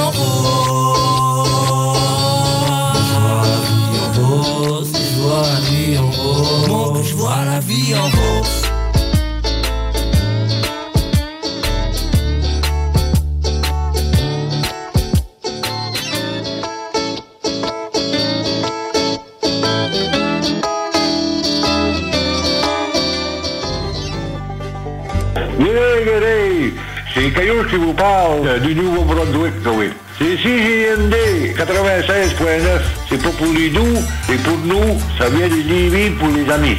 en haut. Je vois la vie en haut. Mon, je vois la vie en haut. C'est Caillou qui vous parle du Nouveau-Brunswick, oui. C'est CJMD 96.9. C'est pas pour les doux, et pour nous, ça vient de Lévis pour les amis.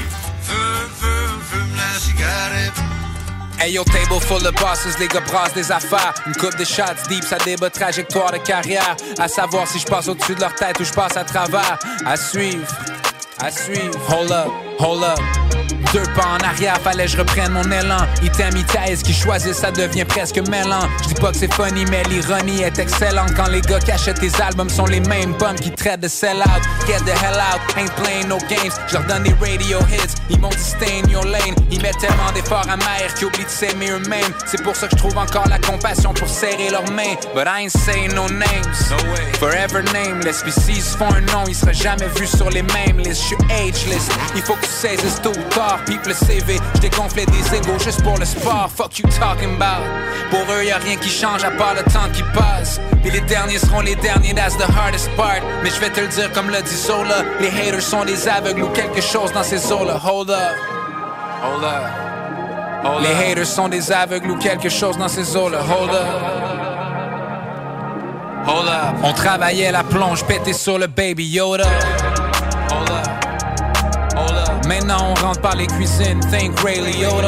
Hey yo, table full de bosses, les gars brassent des affaires. Une coupe de shots deep, ça débat trajectoire de carrière. À savoir si je passe au-dessus de leur tête ou je passe à travers. À suivre, hold up, hold up. 2 pas en arrière, fallait je reprenne mon élan. Item, qui choisissent, ça devient presque mêlant. Je dis pas que c'est funny, mais l'ironie est excellente. Quand les gars qui achètent tes albums sont les mêmes bums qui traitent de sell-out. Get the hell out, ain't playing no games. Je leur donne des radio hits, ils m'ont dit stay in your lane. Ils mettent tellement d'efforts amers qu'ils oublient de s'aimer eux-mêmes. C'est pour ça que je trouve encore la compassion pour serrer leurs mains. But I ain't saying no names, no way. Forever nameless, pis s'ils se font un nom, ils seraient jamais vus sur les mêmes listes. Je suis ageless, il faut que tu saisisses tôt ou tard. People le CV, j't'ai gonflé des égos juste pour le sport. Fuck you talking about. Pour eux y'a rien qui change à part le temps qui passe. Puis les derniers seront les derniers, that's the hardest part. Mais je vais te le dire comme l'a dit Zola, les haters sont des aveugles ou quelque chose dans ces eaux-là. Hold up, hold up, hold les up. Haters sont des aveugles ou quelque chose dans ces eaux-là. Hold up, hold up. On travaillait la plonge, pété sur le Baby Yoda. Hold up. Maintenant on rentre par les cuisines, think Ray Liotta.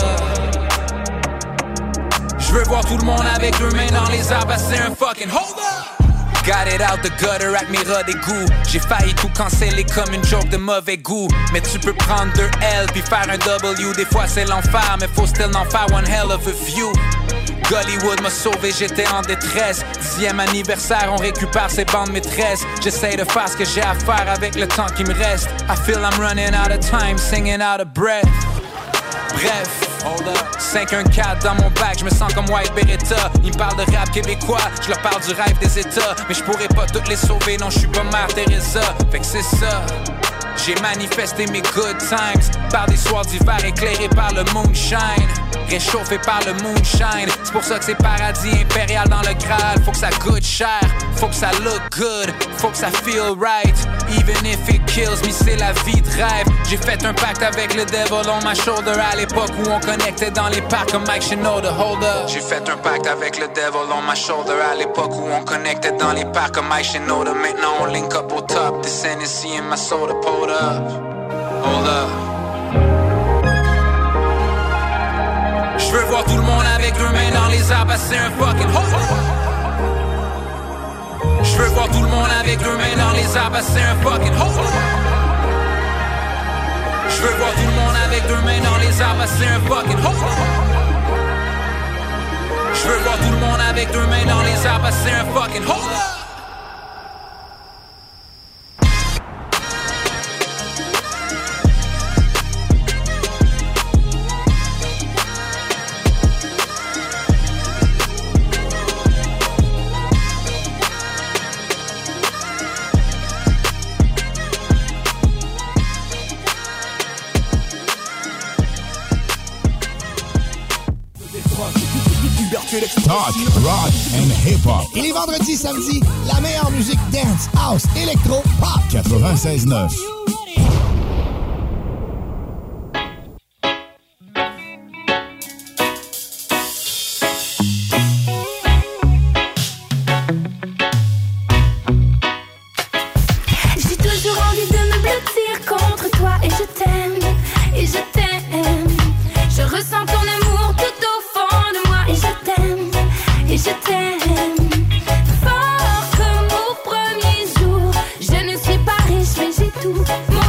Je veux voir tout le monde avec leurs mains dans les arbres, c'est un fucking hold up. Got it out the gutter avec mes rats d'égout. J'ai failli tout canceller comme une joke de mauvais goût. Mais tu peux prendre 2 L puis faire un W. Des fois c'est l'enfer, mais faut still en faire one hell of a view. Gollywood m'a sauvé, j'étais en détresse. 10e anniversaire, on récupère ses bandes maîtresses. J'essaye de faire ce que j'ai à faire avec le temps qui me reste. I feel I'm running out of time, singing out of breath. Bref, 514 dans mon bac, je me sens comme White Beretta. Ils me parlent de rap québécois, je leur parle du rêve des États. Mais je pourrais pas toutes les sauver, non je suis pas Mère Teresa. Fait que c'est ça, j'ai manifesté mes good times par des soirs d'hiver éclairés par le moonshine. Réchauffé par le moonshine. C'est pour ça que c'est paradis impérial dans le Graal. Faut que ça coûte cher, faut que ça look good, faut que ça feel right. Even if it kills me, c'est la vie de rêve. J'ai fait un pacte avec le devil on my shoulder à l'époque où on connectait dans les parcs comme Mike Shinoda. Hold up. J'ai fait un pacte avec le devil on my shoulder à l'époque où on connectait dans les parcs comme Mike Shinoda. Maintenant on link up au top. This Hennessy in my soda, pulled up. Hold up. Je veux voir tout le monde avec leurs mains dans les arbres, c'est un fucking hold up. Je veux voir tout le monde avec leurs mains dans les arbres, c'est un fucking hold up. Je veux voir tout le monde avec leurs mains dans les arbres, c'est un fucking hold up. Je veux voir tout le monde avec leurs mains dans les arbres, c'est un fucking hold up. Talk, rock and hip-hop. Et les vendredis, samedis, la meilleure musique dance, house, électro, pop. 96.9. J'ai toujours envie de me blottir contre toi et je t'aime, et je t'aime. Je ressens ton amour tout au fond de moi et je t'aime, et je t'aime. Fort comme au premier jour, je ne suis pas riche mais j'ai tout.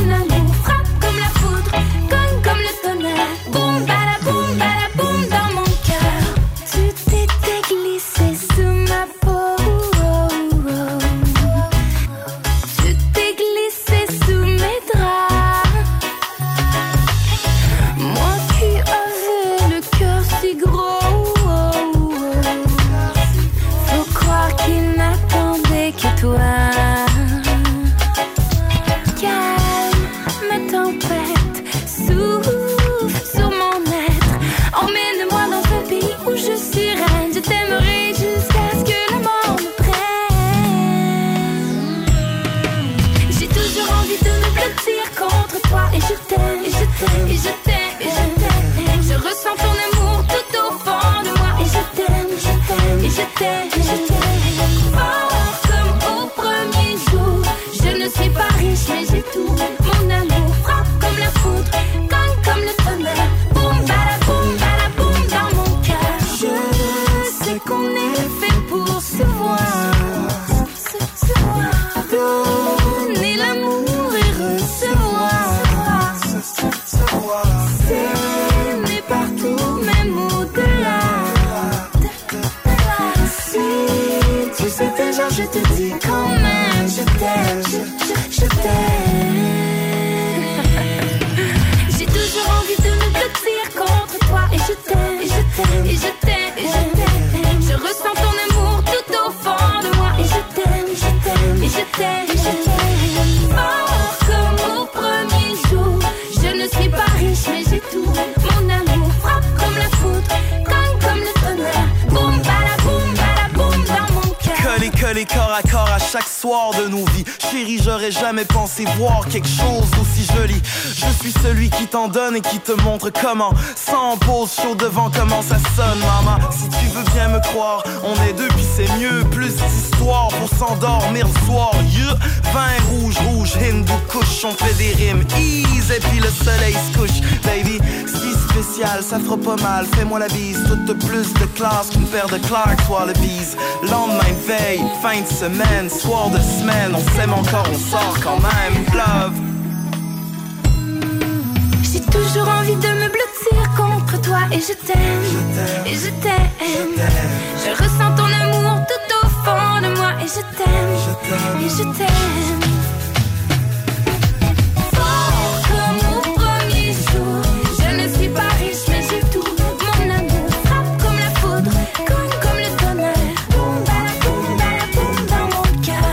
t'aime, je t'aime. J'ai toujours envie de me blottir contre toi et je t'aime, et je t'aime, et je t'aime, et je t'aime. Je ressens ton amour tout au fond de moi et je t'aime, je t'aime, et je t'aime, et je t'aime. Fort comme au premier jour, je ne suis pas riche mais j'ai tout. Mon amour frappe comme la foudre, gagne comme le tonnerre. Boum, balaboum, balaboum dans mon cœur. Collé corps à corps à chaque soir de nos vies. Chérie, j'aurais jamais pensé voir quelque chose d'aussi joli. Je suis celui qui t'en donne et qui te montre comment. Sans pause, chaud devant comment ça sonne, maman. Si tu veux bien me croire, on est deux puis c'est mieux. Plus d'histoire pour s'endormir le soir. Yeah. Vin rouge, hindou couche, on fait des rimes ease et puis le soleil se couche. Baby, si spécial, ça fera pas mal. Fais-moi la bise, toute plus de classe qu'une paire de Clarks, soit le bise. Lendemain de veille, fin de semaine, soir de semaine, on s'aime encore, on sort quand même. Love. J'ai toujours envie de me blottir contre toi et je t'aime, et je t'aime. Je ressens ton amour tout au fond de moi et je t'aime, et je t'aime. Fort comme au premier jour, je ne suis pas riche mais j'ai tout. Mon amour frappe comme la foudre, cogne comme le tonnerre. Boum, balaboum, balaboum dans mon cœur.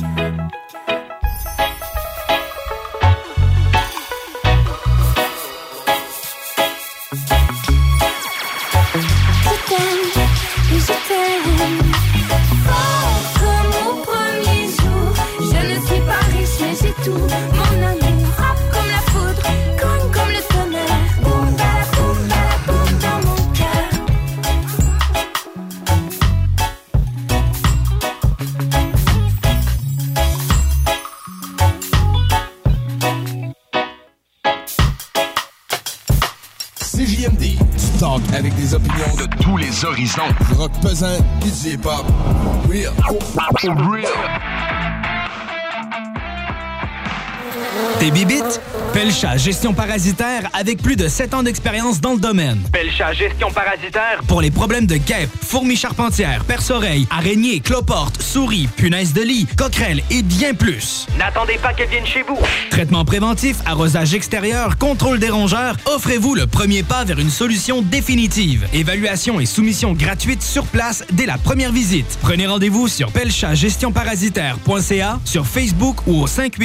Je t'aime, fort comme au premier jour. Je ne suis pas riche mais j'ai tout. Mon amour frappe comme la foudre, cogne comme le tonnerre. Boum, balaboum, balaboum dans mon cœur. CJMD, du talk avec des opinions de tous les horizons. Du rock pesant, du hip-hop. Real. T'es bibite? Pelcha Gestion Parasitaire avec plus de 7 ans d'expérience dans le domaine. Pelcha Gestion Parasitaire. Pour les problèmes de guêpes, fourmis charpentières, perce-oreilles, araignées, cloportes, souris, punaises de lit, coquerelles et bien plus. N'attendez pas qu'elles viennent chez vous. Traitement préventif, arrosage extérieur, contrôle des rongeurs, offrez-vous le premier pas vers une solution définitive. Évaluation et soumission gratuite sur place dès la première visite. Prenez rendez-vous sur pelchagestionparasitaire.ca, sur Facebook ou au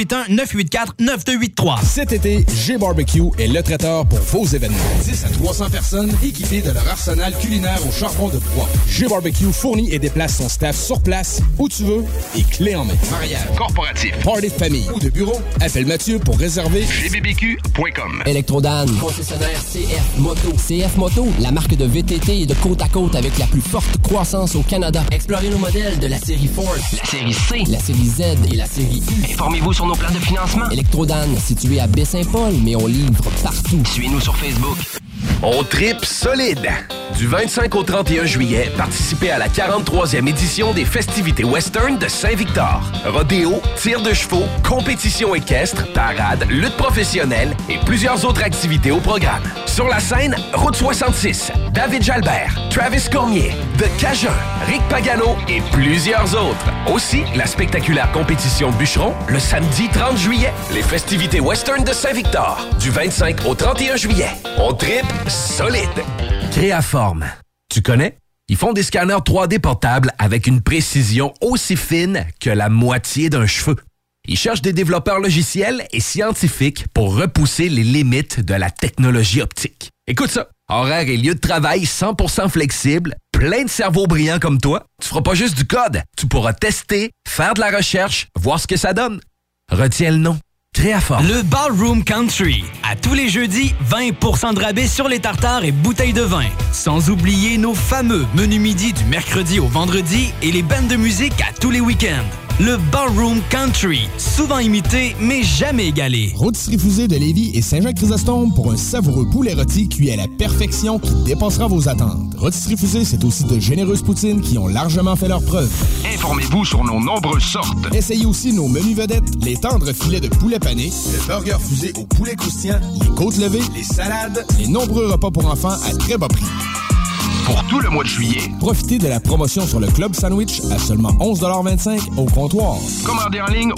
581-984-9283. Cet été, G-Barbecue est le traiteur pour vos événements. 10 à 300 personnes équipées de leur arsenal culinaire au charbon de bois. G-Barbecue fournit et déplace son staff sur place, où tu veux, et clé en main. Mariage, corporatif, party de famille ou de bureau, appelle Mathieu pour réserver gbbq.com. Électrodan, concessionnaire CF Moto. CF Moto, la marque de VTT et de côte à côte avec la plus forte croissance au Canada. Explorez nos modèles de la série Force, la série C, la série Z et la série U. Informez-vous sur nos plans de financement. Électrodan, situé à Baie-Saint-Paul, mais on livre partout. Suivez-nous sur Facebook. On tripe solide. Du 25 au 31 juillet, participez à la 43e édition des festivités western de Saint-Victor. Rodéo, tir de chevaux, compétition équestre, parade, lutte professionnelle et plusieurs autres activités au programme. Sur la scène, Route 66, David Jalbert, Travis Cormier, The Cajun, Rick Pagano et plusieurs autres. Aussi, la spectaculaire compétition bûcheron le samedi 30 juillet. Les festivités western de Saint-Victor, du 25 au 31 juillet. On tripe solide. Créaforme. Tu connais? Ils font des scanners 3D portables avec une précision aussi fine que la moitié d'un cheveu. Ils cherchent des développeurs logiciels et scientifiques pour repousser les limites de la technologie optique. Écoute ça. Horaire et lieu de travail 100% flexible, plein de cerveaux brillants comme toi. Tu feras pas juste du code. Tu pourras tester, faire de la recherche, voir ce que ça donne. Retiens le nom. Créaforme. Le Ballroom Country. À tous les jeudis, 20% de rabais sur les tartares et bouteilles de vin. Sans oublier nos fameux menus midi du mercredi au vendredi et les bandes de musique à tous les week-ends. Le Ballroom Country. Souvent imité, mais jamais égalé. Rôtisserie Fusée de Lévis et Saint-Jean-Chrysostome pour un savoureux poulet rôti cuit à la perfection qui dépassera vos attentes. Rôtisserie Fusée, c'est aussi de généreuses poutines qui ont largement fait leurs preuves. Informez-vous sur nos nombreuses sortes. Essayez aussi nos menus vedettes, les tendres filets de poulet pané, le burger fusé au poulet croustillant, les côtes levées, les salades, les nombreux repas pour enfants à très bas prix. Pour tout le mois de juillet, profitez de la promotion sur le Club Sandwich à seulement 11,25$ au comptoir. Commandez en ligne au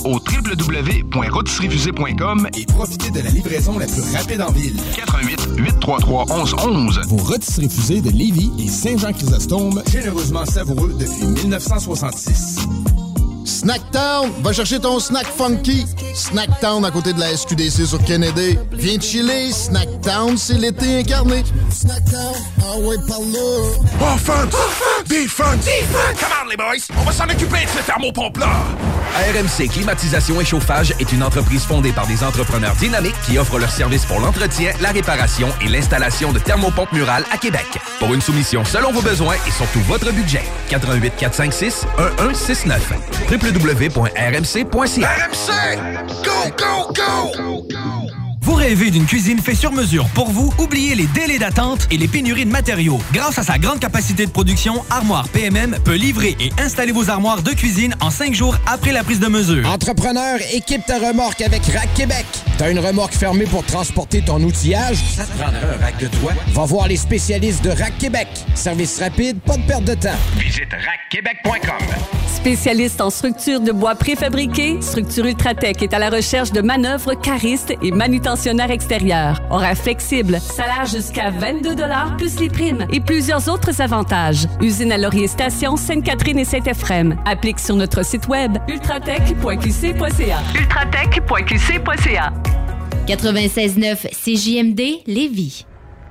www.rotisseriefusée.com et profitez de la livraison la plus rapide en ville. 88-833-1111. Vos rôtisseries fusées de Lévis et Saint-Jean-Chrysostome, généreusement savoureux depuis 1966. Snacktown, va chercher ton snack funky. Snacktown à côté de la SQDC sur Kennedy. Viens chiller, Snacktown, c'est l'été incarné. Snacktown, ah ouais, par là. Offense! Defense! Come on, les boys! On va s'en occuper de ce thermopompe-là! RMC Climatisation et Chauffage est une entreprise fondée par des entrepreneurs dynamiques qui offrent leurs services pour l'entretien, la réparation et l'installation de thermopompes murales à Québec. Pour une soumission selon vos besoins et surtout votre budget. 88 456 1169 www.rmc.ca. RMC! Go, go, go! Vous rêvez d'une cuisine faite sur mesure pour vous? Oubliez les délais d'attente et les pénuries de matériaux. Grâce à sa grande capacité de production, Armoire PMM peut livrer et installer vos armoires de cuisine en 5 jours après la prise de mesure. Entrepreneur, équipe ta remorque avec Rack Québec. T'as une remorque fermée pour transporter ton outillage? Ça te prendra un rack de toit? Va voir les spécialistes de Rack Québec. Service rapide, pas de perte de temps. Visite rackquebec.com. Spécialiste en structures de bois préfabriquées, Structure Ultratech est à la recherche de manœuvres caristes et manutentionnaires extérieurs. Horaires flexibles, salaire jusqu'à 22 $ plus les primes et plusieurs autres avantages. Usine à Laurier Station, Sainte-Catherine et Saint-Ephrem. Applique sur notre site web ultratech.qc.ca. ultratech.qc.ca. 96.9 CJMD Lévis.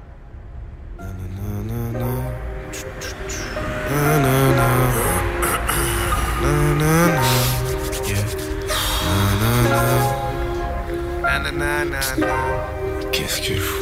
Qu'est-ce qu'il faut?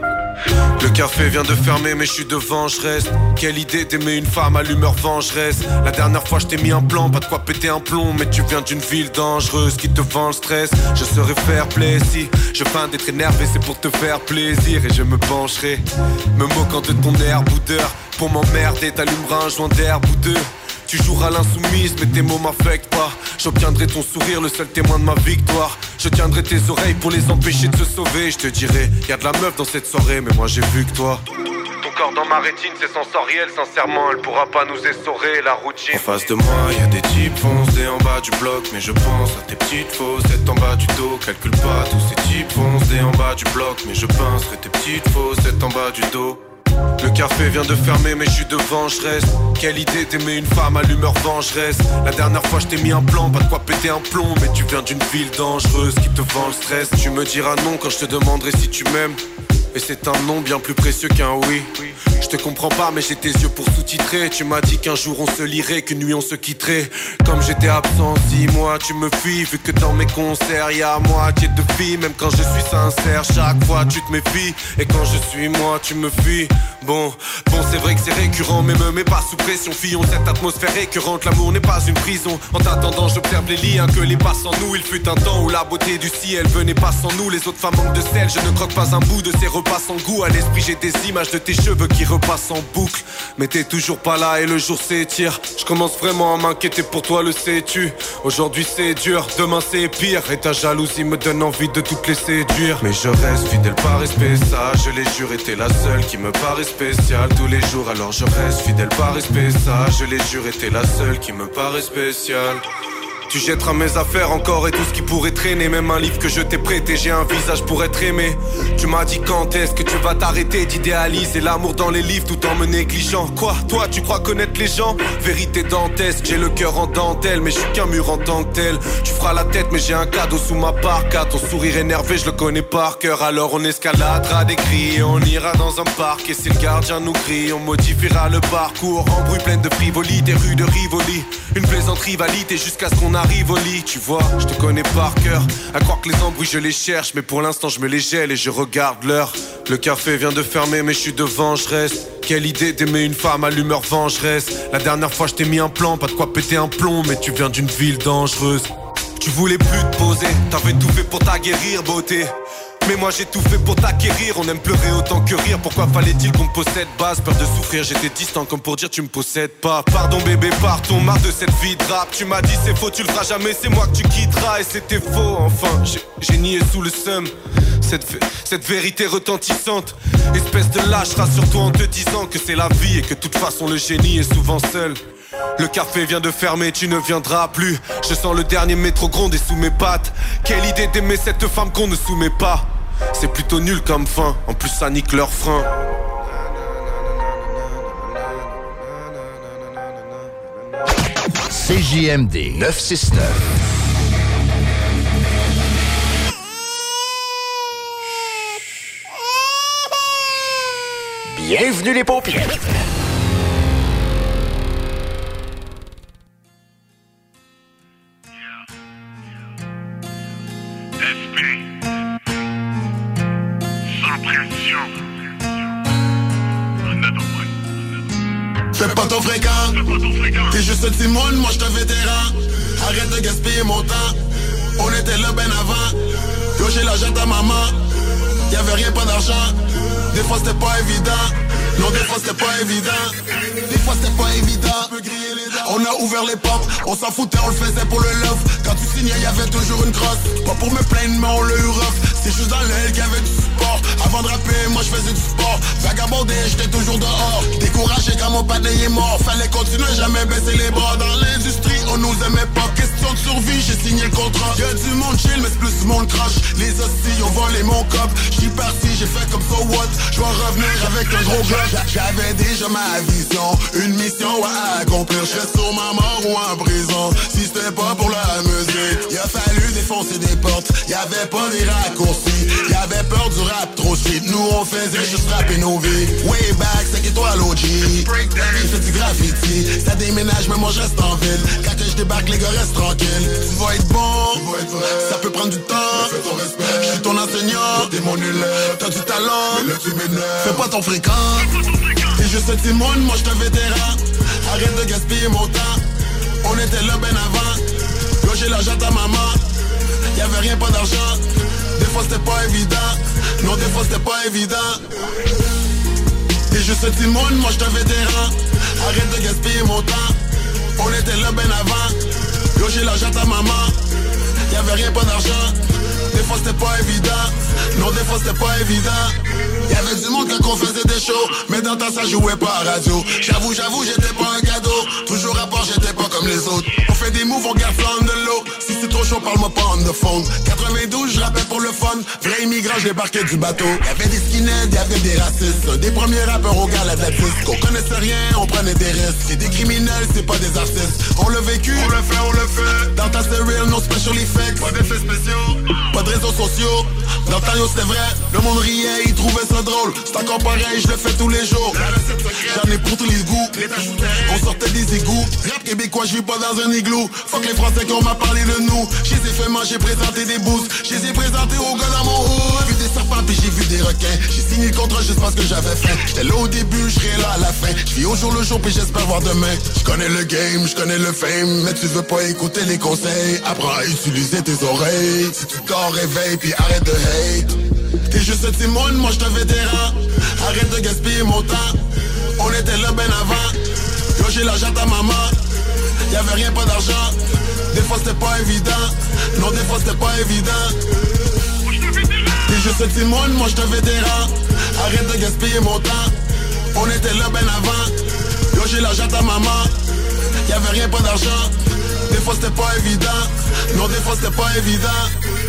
Le café vient de fermer mais je suis devant, je reste. Quelle idée d'aimer une femme à l'humeur vengeresse. La dernière fois je t'ai mis un plan, pas de quoi péter un plomb. Mais tu viens d'une ville dangereuse qui te vend le stress. Je saurais faire plaisir, si je feins d'être énervé c'est pour te faire plaisir. Et je me pencherai, me moquant de ton air boudeur. Pour m'emmerder t'allumeras un joint d'herbe ou deux. Tu joueras l'insoumise mais tes mots m'affectent pas. J'obtiendrai ton sourire, le seul témoin de ma victoire. Je tiendrai tes oreilles pour les empêcher de se sauver. Je te dirai, y'a de la meuf dans cette soirée mais moi j'ai vu que toi. Ton corps dans ma rétine c'est sensoriel. Sincèrement elle pourra pas nous essorer la routine. En face de moi y'a des types foncés en bas du bloc. Mais je pense à tes petites faussettes en bas du dos. Calcule pas tous ces types foncés en bas du bloc. Mais je penserai tes petites faussettes en bas du dos. Le café vient de fermer mais je suis devant, je reste. Quelle idée d'aimer une femme à l'humeur vengeresse. La dernière fois je t'ai mis un plan, pas de quoi péter un plomb. Mais tu viens d'une ville dangereuse qui te vend le stress. Tu me diras non quand je te demanderai si tu m'aimes. Et c'est un non bien plus précieux qu'un oui. Je te comprends pas mais j'ai tes yeux pour sous-titrer. Tu m'as dit qu'un jour on se lirait, qu'une nuit on se quitterait. Comme j'étais absent 6 mois tu me fuis. Vu que dans mes concerts y'a à moitié de filles. Même quand je suis sincère chaque fois tu te méfies. Et quand je suis moi tu me fuis. Bon c'est vrai que c'est récurrent. Mais me mets pas sous pression. Fillons cette atmosphère récurrente. L'amour n'est pas une prison. En t'attendant j'observe les liens que les pas sans nous. Il fut un temps où la beauté du ciel venait pas sans nous. Les autres femmes manquent de sel. Je ne croque pas un bout de ces repas sans goût. À l'esprit j'ai des images de tes cheveux qui repassent en boucle. Mais t'es toujours pas là et le jour s'étire. Je commence vraiment à m'inquiéter pour toi, le sais-tu. Aujourd'hui c'est dur, demain c'est pire. Et ta jalousie me donne envie de toutes les séduire. Mais je reste fidèle par respect, ça je l'ai juré. T'es la seule qui me paraît spéciale tous les jours. Alors je reste fidèle par respect, ça je l'ai juré. T'es la seule qui me paraît spéciale. Tu jetteras mes affaires encore et tout ce qui pourrait traîner. Même un livre que je t'ai prêté, j'ai un visage pour être aimé. Tu m'as dit quand est-ce que tu vas t'arrêter d'idéaliser l'amour dans les livres tout en me négligeant. Quoi, toi tu crois connaître les gens? Vérité dantesque, j'ai le cœur en dentelle. Mais je suis qu'un mur en tant que tel. Tu feras la tête mais j'ai un cadeau sous ma parka. Ton sourire énervé je le connais par cœur. Alors on escaladera des cris et on ira dans un parc. Et si le gardien nous crie, on modifiera le parcours. Embrouille pleine de frivolité, rue de Rivoli. Une plaisante rivalité jusqu'à ce qu'on arrive au lit. Tu vois, je te connais par cœur. À croire que les embrouilles je les cherche. Mais pour l'instant je me les gèle et je regarde l'heure. Le café vient de fermer mais je suis devant, je reste. Quelle idée d'aimer une femme à l'humeur vengeresse. La dernière fois je t'ai mis un plan, pas de quoi péter un plomb. Mais tu viens d'une ville dangereuse. Tu voulais plus te poser, t'avais tout fait pour t'aguerrir, beauté. Mais moi j'ai tout fait pour t'acquérir. On aime pleurer autant que rire. Pourquoi fallait-il qu'on me possède? Base, peur de souffrir, j'étais distant comme pour dire tu me possèdes pas. Pardon bébé, partons, marre de cette vie de rap. Tu m'as dit c'est faux, tu le feras jamais, c'est moi que tu quitteras. Et c'était faux, enfin, j'ai nié sous le seum cette vérité retentissante. Espèce de lâche, rassure-toi en te disant que c'est la vie. Et que de toute façon le génie est souvent seul. Le café vient de fermer, tu ne viendras plus. Je sens le dernier métro gronder sous mes pattes. Quelle idée d'aimer cette femme qu'on ne soumet pas. C'est plutôt nul comme fin, en plus ça nique leur frein. CJMD 969. Bienvenue les paupières. Fais pas ton fréquent, t'es juste un petit monde, moi j'te vétéran. Arrête de gaspiller mon temps, on était là ben avant. Yo j'ai l'argent à maman, y'avait rien, pas d'argent. Des fois c'était pas évident, non des fois c'était pas évident. Des fois c'était pas évident. On a ouvert les portes, on s'en foutait, on le faisait pour le love. Quand tu signais y'avait toujours une crosse. Pas pour me plaindre mais on l'a eu rough. C'est juste dans l'aile qu'il y avait du support. Avant de rapper, moi je faisais du sport. Vagabondé, j'étais toujours dehors. Découragé quand mon patin est mort. Fallait continuer, jamais baisser les bras. Dans l'industrie, on nous aimait pas. Question de survie, j'ai signé le contrat. Y'a du monde chill, mais c'est plus du monde crash. Les hosties ont volé mon cop. J'suis parti, j'ai fait comme so what. J'dois revenir avec un gros bloc. J'avais déjà ma vision, une mission à accomplir. J'serais sur ma mort ou en prison. Si c'était pas pour la musique, il a fallu défoncer des portes. Y'avait pas des raccourcis. Y'avait peur du rap trop street. Nous on faisait juste rapper nos vies. Way back, 5 étoiles OG. J'ai fait du graffiti. Ça déménage, mais moi je reste en ville. Quand je débarque, les gars restent tranquilles. Tu vas être bon, ça peut prendre du temps. Je suis ton enseignant, t'es mon élève. T'as du talent, mais là tu m'énerves. Fais pas ton fréquent. T'es juste un petit monde, moi j'te vétéran. Arrête de gaspiller mon temps. On était là ben avant. Yo j'ai l'argent à maman. Y'avait rien, pas d'argent. Des fois c'était pas évident. Non des fois c'était pas évident. T'es juste un petit monde, moi j'te vétéran. Arrête de gaspiller mon temps. On était là ben avant. Yo j'ai l'argent à maman. Y'avait rien, pas d'argent. Des fois c'était pas évident. Non des fois c'était pas évident. Y'avait du monde quand on faisait des shows. Mais dans le temps ça jouait pas à radio. J'avoue, j'étais pas un cadeau. Toujours à part, j'étais pas comme les autres. On fait des moves, on garde flan de l'eau. Si c'est trop chaud, parle-moi pas on the phone. 92, je rappelle pour le fun. Vrai immigrant, je débarquais du bateau. Y'avait des skinheads, y'avait des racistes. Des premiers rappeurs au gars d'Atlantis. Qu'on connaissait rien, on prenait des risques. C'est des criminels, c'est pas des artistes. On l'a vécu, on le fait. Dans ta c'est real, no special effects. Pas d'effets spéciaux, pas de réseaux sociaux. Dans le temps, yo, c'était vrai. Le monde riait, il trouvait ça drôle. C'est encore pareil, je le fais tous les jours. J'en ai pour tous les goûts. On sortait des égouts. Rap québécois, je vis pas dans un igloo. Fuck les Français qu'on m'a parlé de nous. Je les ai fait manger, présenté des boosts. Je les ai présentés aux gars dans mon hood. J'ai vu des serpents puis j'ai vu des requins. J'ai signé le contrat juste parce que j'avais faim. J'étais là au début, je serai là à la fin. Je vis au jour le jour puis j'espère voir demain. Je connais le game, je connais le fame. Mais tu veux pas écouter les conseils. Apprends à utiliser tes oreilles. Si tu t'en réveilles puis arrête de hate. T'es juste un petit monde, moi j'te vétéran. Arrête de gaspiller mon temps. On était là ben avant. Yo j'ai l'argent à maman. Y'avait rien, pas d'argent. Des fois c'était pas évident. Non des fois c'était pas évident. T'es juste un petit monde, moi j'te vétéran. Arrête de gaspiller mon temps. On était là ben avant. Yo j'ai l'argent à maman. Y'avait rien, pas d'argent. Des fois c'était pas évident. Non des fois c'était pas évident.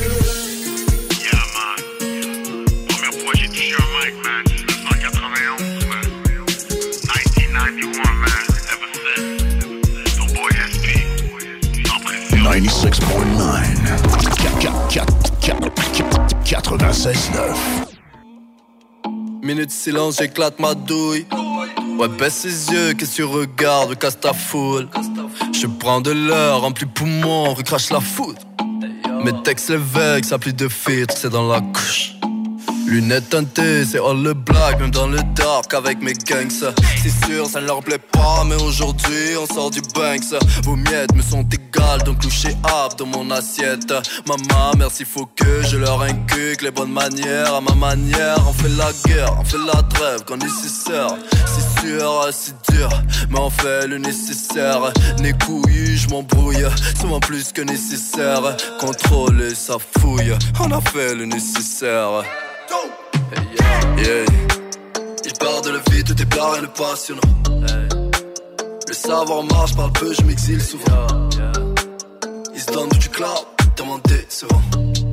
Minute de silence, j'éclate ma douille. Ouais, baisse ses yeux, qu'est-ce que tu regardes, casse ta foule. Je prends de l'air, rempli poumon, recrache la foudre. Mes textes les vex, plus de filtres, c'est dans la couche. Lunettes teintées, c'est all le black, même dans le dark avec mes gangs. C'est sûr, ça ne leur plaît pas, mais aujourd'hui on sort du Banks. Vos miettes me sont égales, donc touchez hop dans mon assiette. Maman, merci, faut que je leur inculque les bonnes manières. À ma manière, on fait la guerre, on fait la trêve quand nécessaire. C'est sûr, c'est dur, mais on fait le nécessaire. Né couillu, je m'embrouille, souvent plus que nécessaire. Contrôler sa fouille, on a fait le nécessaire. Yeah. Il part de la vie, tout est plat, rien de passionnant. Le savoir marche, parle peu, je m'exile souvent. Ils se donnent du cloud, tellement décevant.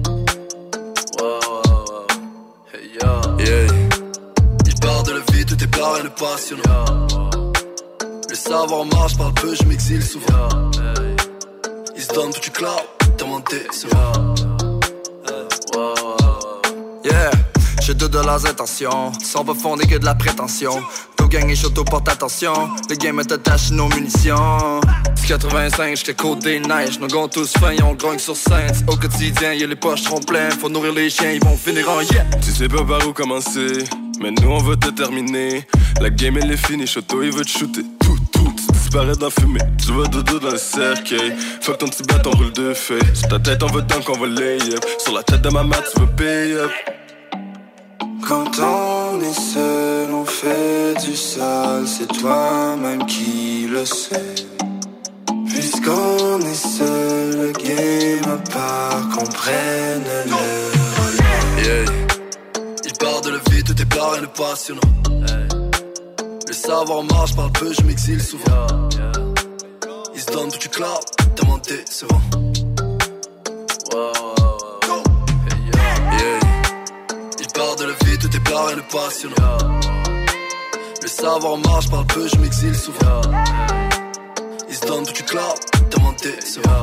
Yeah. Ils parlent de la vie, tout est barré, le passionnant. Le savoir marche, parle peu, je m'exile souvent. Ils se donnent du cloud, tellement décevant. Yeah. J'ai $2 intention, sans pas fonder que de la prétention. Tout gang et château porte attention, le game est attaché nos munitions. 85, j'étais côte des neiges, nos gars tous fins, on grogne sur scène. Au quotidien, y'a les poches trop pleines, faut nourrir les chiens, ils vont finir en yeah. Tu sais pas par où commencer, mais nous on veut te terminer. La game elle est finie, château il veut te shooter. Tout, tu disparais dans la fumée, tu vas dodo dans le cercueil. Fuck ton petit bâton roule de feuilles, sur ta tête on veut tant qu'on va lay up. Sur la tête de ma mère tu veux pay up. Quand on est seul, on fait du sale, c'est toi-même qui le sais. Puisqu'on est seul, le game à part, qu'on prenne le relais. Yeah. Il part de la vie, tout est barré, le passionnant. Le savoir marche, parle peu, je m'exile souvent. Ils se donnent du cloud, tellement décevant. Part de la vie, tout est barré, le passionnant. Le savoir marche, parle peu, je m'exile souvent. Ils se donnent du cloud, tellement décevant.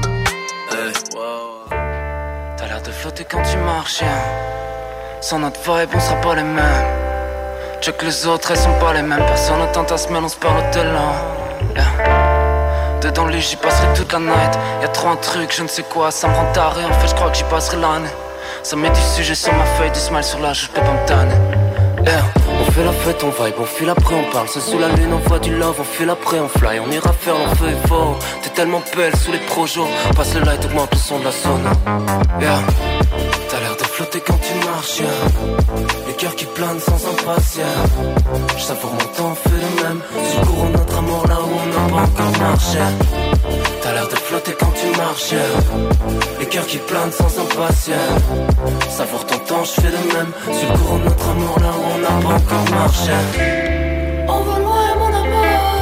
T'as l'air de flotter quand tu marches, yeah. Sans notre vibe, on sera pas les mêmes. Check les autres, elles sont pas les mêmes. Personne n'attend ta semaine, on se parle au talent, yeah. Dedans le lit, j'y passerai toute la night. Y'a trop un truc, je ne sais quoi, ça me rend taré. En fait, je crois que j'y passerai l'année. Ça met du sujet sur ma feuille, du smile sur la joue, je peux pas me tanner. Yeah. On fait la fête, on vibe, on file après, on parle. C'est sous la lune, on voit du love, on file après, on fly. On ira faire l'enfeu et fort. T'es tellement belle sous les projos. Passe le light, augmente le son de la zone. Yeah. T'as l'air de flotter quand tu marches, yeah. Les cœurs qui planent sans impatience. J'savoure mon temps, on fait le même. Tu cours notre amour là où on n'a pas encore marché. T'as l'air de flotter quand tu marches, yeah. Les cœurs qui planent sans impatience. Savoure ton temps, je fais le même. Sur le courant de notre amour là où on n'a pas encore marché. On va loin mon amour.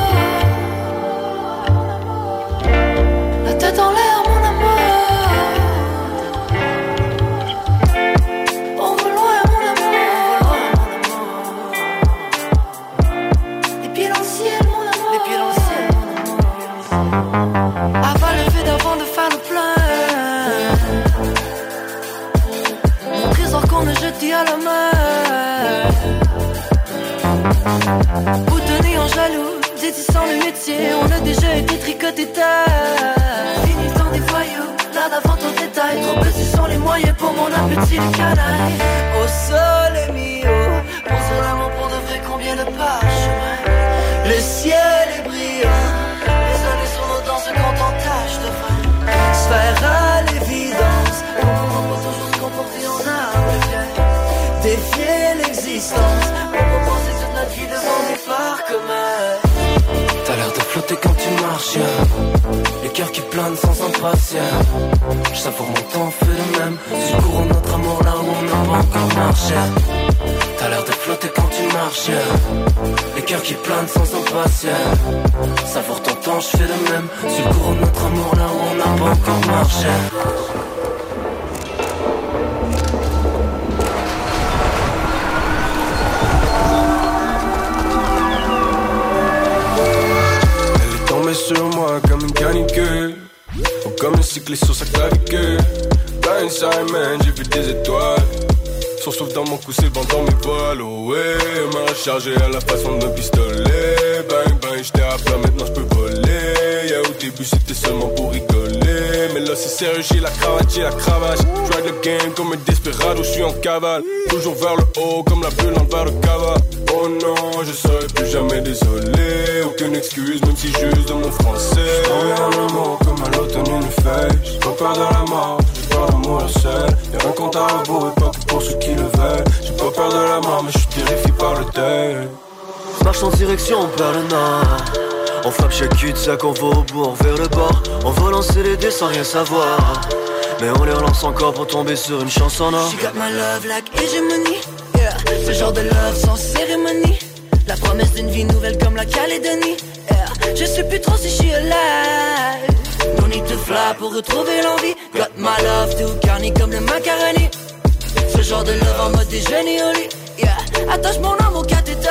La tête en l'air mon amour. On va loin mon amour. Les pieds dans le ciel mon amour. Les pieds dans le ciel mon amour. Avale le vide avant de faire le plein. Mon trésor qu'on a jeté à la mer. Boutonné en jaloux, détissant le métier. On a déjà été tricoté tard. Fini le temps des voyous, là d'avant ton détail. Trop petits sont les moyens pour mon appétit de canaille. Au sol mio, pour son amour pour de vrai combien de parchemins. Le ciel est brillant, les années sur nos danses quand on tâche de frein. Sphère à l'évidence, on ne peut pas toujours se comporter en arme de guerre. Défier l'existence, on peut penser toute notre vie devant des phares communs. T'as l'air de flotter quand tu marches, yeah. Les cœurs qui planent sans impatience. J'savoure mon temps, on fait le même. Sur le courant de notre amour là où on n'a pas encore marché. T'as l'air de flotter quand tu marches, yeah. Les cœurs qui planent sans impatience. Savoure ton temps, je fais le même. Sur le courant de notre amour là où on n'a pas encore marché. Sur moi comme une canicule, ou comme une cycliste sur sa clavicule. Blind side man, j'ai vu des étoiles. Son souffle dans mon cou, c'est le vent dans mes voiles. Oh ouais, m'a rechargé à la façon d'un pistolet. Bang bang, j'étais à plat, maintenant j'peux voler. Yeah, au début c'était seulement pour rigoler, mais là c'est sérieux, j'ai la cravache. Drag le game comme un desperado, j'suis en cavale. Toujours vers le haut, comme la bulle en vers le cava. Oh non, je serai plus jamais désolé. Aucune excuse, même si j'use de mon français. J'prends un amour comme à l'automne une feuille. J'ai pas peur de la mort, j'ai peur de mourir seul. Y'a un compte à rebours et pas que pour ceux qui le veulent. J'ai pas peur de la mort, mais j'suis terrifié par le deuil. Marche en direction vers le nord. On frappe chaque cul-de-sac, on va au bourg vers le bord. On va lancer les dés sans rien savoir, mais on les relance encore pour tomber sur une chance en or. She got my love like hegemony, yeah. Ce genre de love sans cérémonie. La promesse d'une vie nouvelle comme la Calédonie, yeah. Je sais plus trop si je suis alive. No need to fly pour retrouver l'envie. Got my love tout garni comme le macaroni. Ce genre de love en mode déjeuner au lit. Yeah, attache mon âme au cathéter.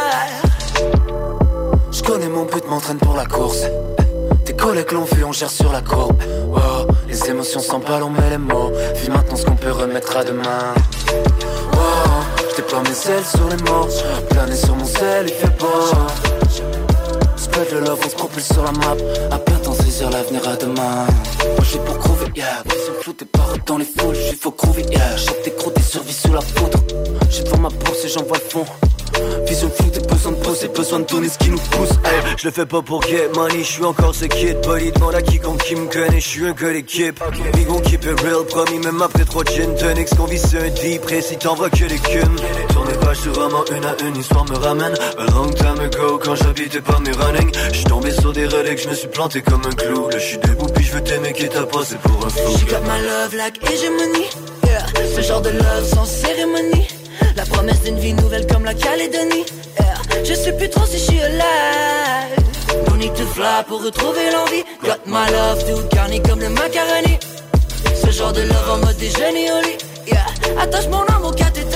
J'connais mon but, m'entraîne pour la course. Tes collègues l'ont vu, on gère sur la courbe. Oh, les émotions s'empalent, on met les mots. Vis maintenant ce qu'on peut remettre à demain. Oh, j't'ai pas mes ailes sur les mots. Planer sur mon sel, il fait beau. Spread le love, on se propulse sur la map. À plein temps saisir l'avenir à demain. Moi j'suis pour crever, yeah. Vision floue, tes paroles dans les foules. J'suis faut crever, yeah. Chaque décroc, des survies sous la poudre. J'suis devant ma bourse et j'en vois le fond. Vision floue, t'es besoin de poser, besoin de donner ce qui nous pousse. Hey, je le fais pas pour get money, je suis encore ce kid. Poli demande à quiconque qui me connaît, je suis un gars d'équipe. We gon' keep it real, promis, même après 3 gin tonics. Qu'on vit c'est un deep, précis, t'envoies que des cunes. Tourner page sur vraiment une à une, histoire me ramène. A long time ago, quand j'habitais pas mes running. J'suis tombé sur des reliques, je me suis planté comme un clou. Là j'suis debout, puis j'veux t'aimer, quitte à passer pour un fou. She got my love like hégémonie, yeah. Ce genre de love sans cérémonie. La promesse d'une vie nouvelle comme la Calédonie, yeah. Je sais plus trop si je suis alive. No need to fly pour retrouver l'envie. Got my love tout garni comme le macaroni. Ce genre de love en mode déjeuner au lit, yeah. Attache mon âme au cathéter.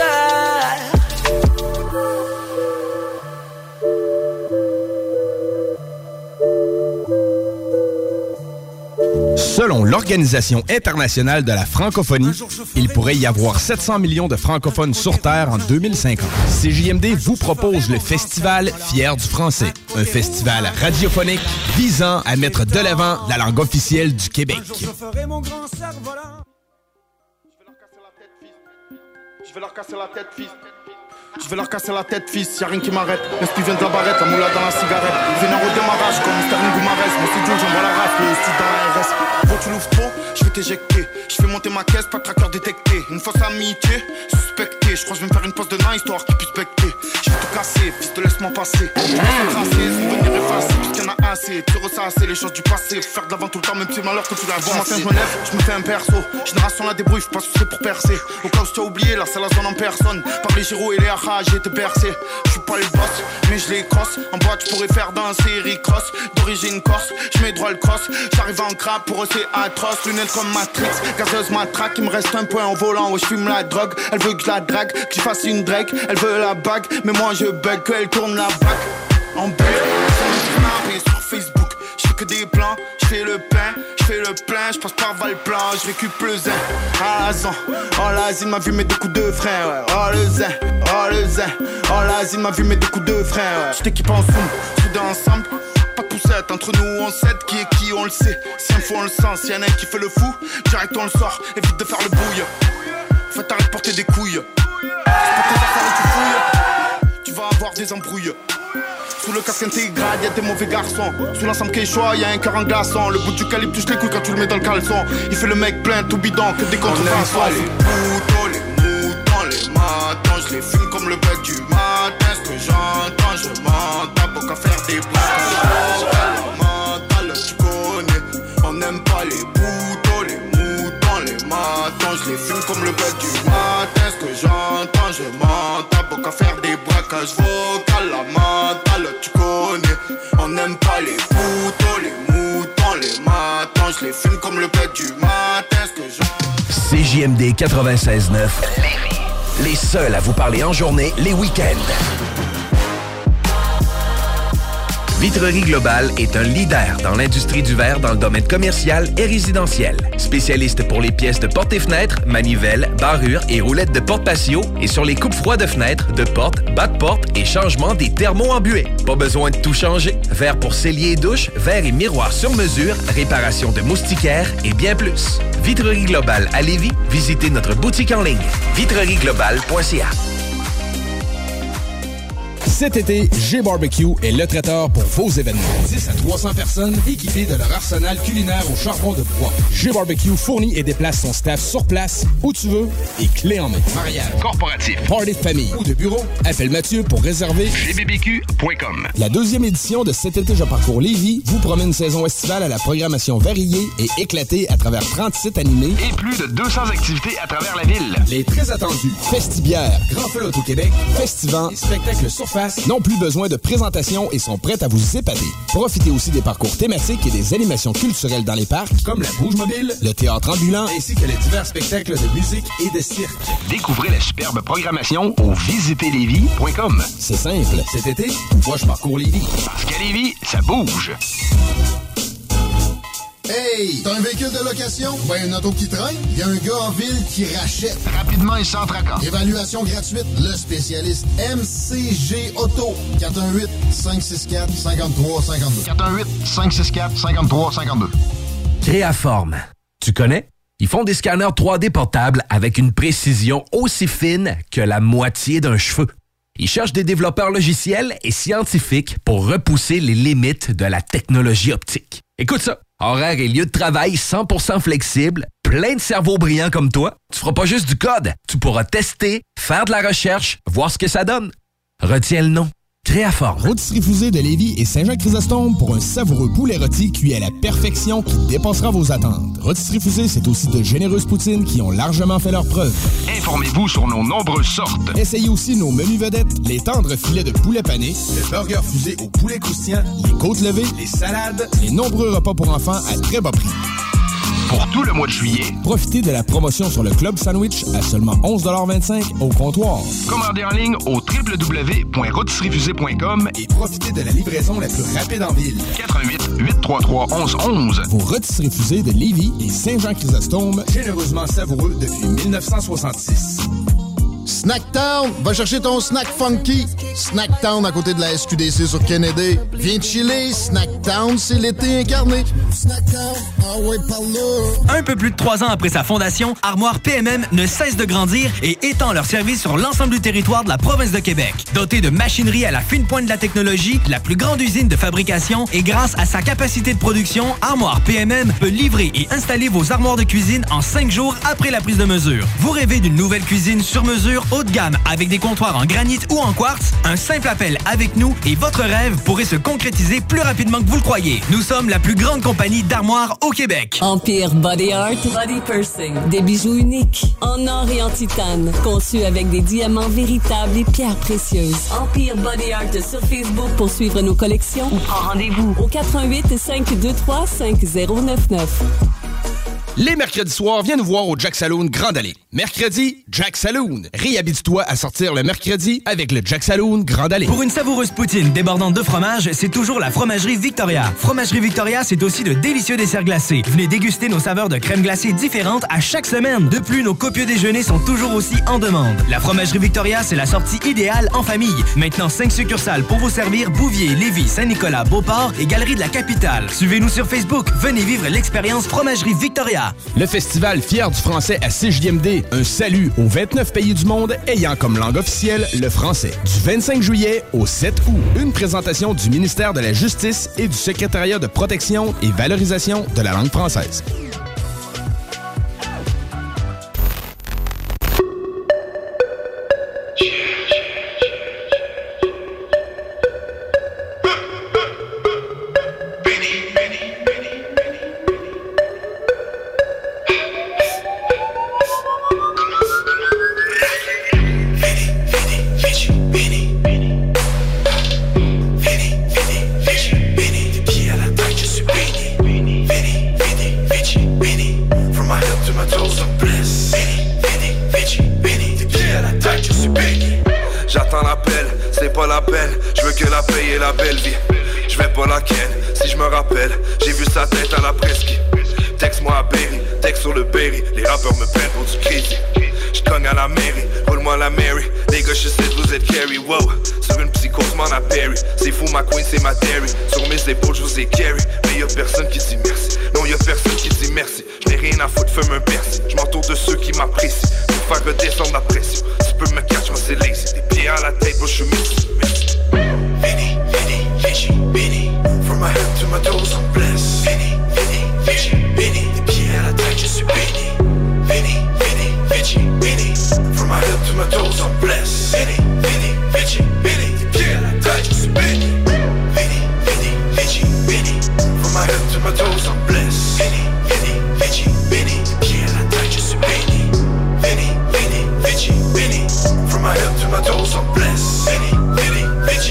Selon l'Organisation internationale de la francophonie, il pourrait y avoir 700 millions de francophones sur Terre en 2050. CJMD vous propose le festival Fier du français, un festival radiophonique visant à mettre de l'avant la langue officielle du Québec. Je ferai mon grand cerf-volant. Je vais leur casser la tête, fils. Je vais leur casser la tête, fils, y'a rien qui m'arrête. L'esprit vient de la barrette, la moula dans la cigarette. Vénère au démarrage comme Sterling Goumarès. Mon studio, j'envoie la race, le style dans la RS. Faut que tu l'ouvres trop, je vais t'éjecter. Je fais monter ma caisse, pas de tracker détecté. Une fausse amitié, suspecté. Je crois que je vais me faire une pause de nain, histoire qu'il puisse becter. Je vais tout casser, fils, te laisse-moi passer. Je vais se tracer, souvenir effacé, puisqu'il y en a assez. Tu ressasser les choses du passé. Faire de l'avant tout le temps, même si malheur que tu l'as. Bon matin, je me lève, je me fais un perso. Génération la débrouille, je passe c'est pour percer. Au cas où tu as oublié, là, c'est la zone en personne. Par les gyros et les aha, j'ai été bercé. Je suis pas le boss, mais je les crosse. En boîte, je pourrais faire danser Rick Ross. D'origine corse, je mets droit le cross. J'arrive en crap, pour eux c'est atroce. Lunettes comme Matrix, gazeuse matraque. Il me reste un point en volant, ouais je fume la drogue. Elle veut que je la drague, que je fasse une Drake. Elle veut la bague, mais moi je bug, qu'elle tourne la bague. En bulle, sur Facebook. Je fais que des plans, je fais le plein, je fais le plein, je passe par Valplan, je récup le zin. Ah la zan, oh la zine m'a vu mettre des coups de frein, ouais. Oh le zin, oh le zin, oh la zine m'a vu mettre des coups de frein, ouais. Je t'équipe en zoom, soudés ensemble. Pas de poussette, entre nous on sait qui est qui, on le sait. Si un fou on le sent, si y'en a un qui fait le fou, direct on le sort, évite de faire le bouille. Faites arrêter de porter des couilles. C'est pas tes affaires où tu fouilles, tu vas avoir des embrouilles. Sous le casque intégral, y'a des mauvais garçons. Sous l'ensemble Quechua, y'a un cœur en glaçon. Le bout du calibre touche les couilles quand tu le mets dans le caleçon. Il fait le mec plein, tout bidon, que des contrefaçons. On aime pas les moutons, les matons. Je les fume comme le bec du matin. Ce que j'entends, je m'entends. Pour qu'à faire des blagues. Mental, tu connais. On n'aime pas les boutons, les moutons, les matons. Je les fume comme le bec du matin. Ce que j'entends, je m'entends. Pour qu'à faire des braquages vocales, la mentale, tu connais. On n'aime pas les boutons, les moutons, les matons. Je les fume comme le bec du matin. Ce que j'entends. CJMD 96.9. Les seuls à vous parler en journée, les week-ends. Vitrerie Globale est un leader dans l'industrie du verre dans le domaine commercial et résidentiel. Spécialiste pour les pièces de portes et fenêtres, manivelles, barrures et roulettes de porte patio et sur les coupes froides de fenêtres, de portes, bas de porte et changement des thermos embués. Pas besoin de tout changer. Verre pour cellier et douche, verre et miroir sur mesure, réparation de moustiquaires et bien plus. Vitrerie Globale à Lévis, visitez notre boutique en ligne. vitrerieglobale.ca. Cet été, G-Barbecue est le traiteur pour vos événements. 10 à 300 personnes équipées de leur arsenal culinaire au charbon de bois. G-Barbecue fournit et déplace son staff sur place, où tu veux, et clé en main. Mariage, corporatif, party de famille ou de bureau, appelle Mathieu pour réserver gbbq.com. La deuxième édition de Cet été, je parcours Lévis vous promet une saison estivale à la programmation variée et éclatée à travers 30 sites animés et plus de 200 activités à travers la ville. Les très attendus Festibière, Grand Feu au Québec, Festivant et spectacles surface face n'ont plus besoin de présentation et sont prêtes à vous épater. Profitez aussi des parcours thématiques et des animations culturelles dans les parcs, comme la Bouge Mobile, le théâtre ambulant, ainsi que les divers spectacles de musique et de cirque. Découvrez la superbe programmation au visiterlévis.com. C'est simple. Cet été, moi je parcours Lévis. Parce qu'à Lévis, ça bouge. Hey! T'as un véhicule de location? Ben, une auto qui traîne? Il y a un gars en ville qui rachète. Rapidement et sans tracas. Évaluation gratuite. Le spécialiste MCG Auto. 418-564-5352. 418-564-5352. Créaform. Tu connais? Ils font des scanners 3D portables avec une précision aussi fine que la moitié d'un cheveu. Ils cherchent des développeurs logiciels et scientifiques pour repousser les limites de la technologie optique. Écoute ça. Horaire et lieu de travail 100% flexible, plein de cerveaux brillants comme toi. Tu feras pas juste du code. Tu pourras tester, faire de la recherche, voir ce que ça donne. Retiens le nom. Créaform. Rôtisserie Fusée de Lévis et Saint-Jean-Chrysostome pour un savoureux poulet rôti cuit à la perfection qui dépassera vos attentes. Rôtisserie Fusée, c'est aussi de généreuses poutines qui ont largement fait leur preuve. Informez-vous sur nos nombreuses sortes. Essayez aussi nos menus vedettes, les tendres filets de poulet pané, le burger fusé au poulet croustillant, les côtes levées, les salades, les nombreux repas pour enfants à très bas prix. Pour tout le mois de juillet, profitez de la promotion sur le Club Sandwich à seulement 11,25 $ au comptoir. Commandez en ligne au www.rotisseriefusée.com et profitez de la livraison la plus rapide en ville. 88-833-1111. Vos Rôtisseries Fusées de Lévis et Saint-Jean-Chrysostome, généreusement savoureux depuis 1966. Snacktown, va chercher ton snack funky. Snacktown à côté de la SQDC sur Kennedy. Viens chiller, Snacktown, c'est l'été incarné. Snacktown, ah ouais, par là. Un peu plus de 3 ans après sa fondation, Armoire PMM ne cesse de grandir et étend leur service sur l'ensemble du territoire de la province de Québec. Dotée de machinerie à la fine pointe de la technologie, la plus grande usine de fabrication et grâce à sa capacité de production, Armoire PMM peut livrer et installer vos armoires de cuisine en 5 jours après la prise de mesure. Vous rêvez d'une nouvelle cuisine sur mesure haut de gamme avec des comptoirs en granit ou en quartz? Un simple appel avec nous et votre rêve pourrait se concrétiser plus rapidement que vous le croyez. Nous sommes la plus grande compagnie d'armoires au Québec. Empire Body Art Body Piercing. Des bijoux uniques en or et en titane, conçus avec des diamants véritables et pierres précieuses. Empire Body Art sur Facebook pour suivre nos collections ou prends rendez-vous au 88 523 5099. Les mercredis soirs, viens nous voir au Jack Saloon Grande Allée. Mercredi, Jack Saloon. Réhabite-toi à sortir le mercredi avec le Jack Saloon Grande Allée. Pour une savoureuse poutine débordante de fromage, c'est toujours la Fromagerie Victoria. Fromagerie Victoria, c'est aussi de délicieux desserts glacés. Venez déguster nos saveurs de crème glacée différentes à chaque semaine. De plus, nos copieux déjeuners sont toujours aussi en demande. La Fromagerie Victoria, c'est la sortie idéale en famille. Maintenant, 5 succursales pour vous servir: Bouvier, Lévis, Saint-Nicolas, Beauport et Galerie de la Capitale. Suivez-nous sur Facebook. Venez vivre l'expérience Fromagerie Victoria. Le festival Fier du français à CJMD, un salut aux 29 pays du monde ayant comme langue officielle le français. Du 25 juillet au 7 août, une présentation du ministère de la Justice et du Secrétariat de protection et valorisation de la langue française. J'attends l'appel, c'est pas la peine. Je veux que la paye et la belle vie. Je vais pas la ken, si je me rappelle. J'ai vu sa tête à la presqu'île. Texte-moi à Berry, texte sur le Berry. Les rappeurs me prennent pour du crédit. J'cogne à la mairie, roule-moi la Mary. Les gars, je sais que vous êtes carry, wow. Sur une psychose, man à Perry. C'est fou, ma queen, c'est ma Terry. Sur mes épaules, je vous ai carry. Mais y'a personne qui dit merci. Non, y'a personne qui dit merci. J'n'ai rien à foutre, fume un persil. J'm'entoure de ceux qui m'apprécient. Pour faire redescendre la pression. Tu peux me catch, moi c'est lazy. Des pieds à la tête, moi j'suis merci. Vinny, Vinny, Vinny, Vinny. From my head to my toes, I'm blessed. Vinny, Vinny, Vinny, Vinny. Des pieds à la tête, je suis béni. Vinny, Vinny, Vinny, Vinny. From my head to my toes, I'm blessed. Vinny, Vinny, Vinny, Vinny. Des pieds à la tête, je suis béni. Vinny, Vinny, Vinny, Vinny. From my head to my toes, I'm blessed. Vinny, Vinny, Vinny, Vinny. Des pieds à la tête, je suis béni. Vinny, Vinny, Vinny, Vinny. From my head to my toes, I'm blessed. Vinny, Vinny, Vinny.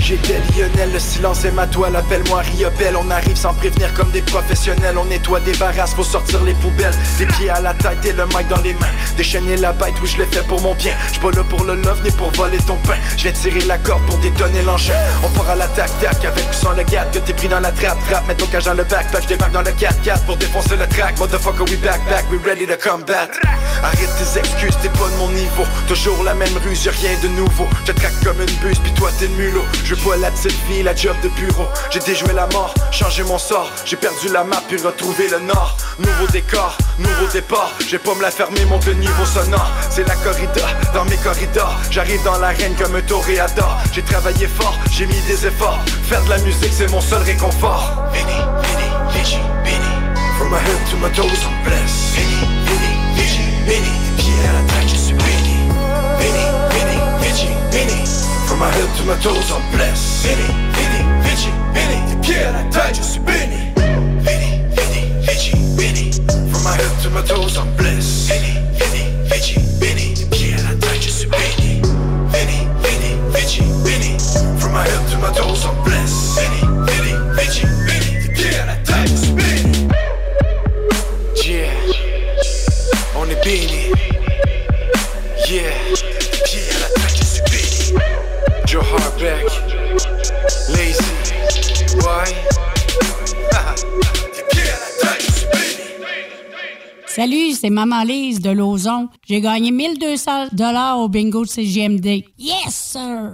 J'étais Lionel, le silence est ma toile, appelle-moi Riopelle. On arrive sans prévenir comme des professionnels. On nettoie des barrasses, faut sortir les poubelles. Les pieds à la tête et le mic dans les mains. Déchaîner la bête, oui je l'ai fait pour mon bien. J'suis pas là pour le love ni pour voler ton pain. J'viens tirer la corde pour détonner l'engin. On part à la tac-tac avec ou sans le gap. Que t'es pris dans la trappe, mets ton cage dans le backpack. J'débarque dans le 4x4 pour défoncer le track. Motherfucker we back, we ready to combat. Arrête tes excuses, t'es pas de mon niveau. Toujours la même ruse, y'a rien de nouveau. Je traque comme une buse, pis toi t'es le mulot. Je veux pas la petite fille, la job de bureau. J'ai déjoué la mort, changé mon sort. J'ai perdu la map puis retrouvé le nord. Nouveau décor, nouveau départ. J'ai pas me la fermer, monte le niveau sonore. C'est la corrida, dans mes corridors. J'arrive dans l'arène comme un toréador. J'ai travaillé fort, j'ai mis des efforts. Faire de la musique c'est mon seul réconfort. Vini, vini, vici, vini. From my head to my toes I'm blessed. Vini, vini, vici, vini. Des pieds à la tête je suis béni. Vini, vini, vici, vini. From my head to my toes I'm blessed. Vini, vini, vici, vini. Des pieds à la tête je suis béni. Vini, vini, vici, vini. From my head to my toes I'm blessed. Vini, vini, vici, vini. Des pieds à la tête je suis béni. Vini, vini, vici, vini. From my head to my toes I'm blessed. Vini, vini, vici, vini. Des pieds à la tête je suis béni. Yeah, on est béni. Yeah, des pieds à la tête je suis béni. Joe Hardback, Lazy, why? Des pieds à la tête je suis béni. Salut, c'est Maman Lise de Lauson. J'ai gagné 1200 $ au bingo de CJMD. Yes, sir!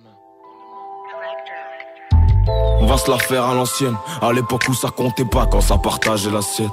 On va se la faire à l'ancienne, à l'époque où ça comptait pas quand ça partageait l'assiette.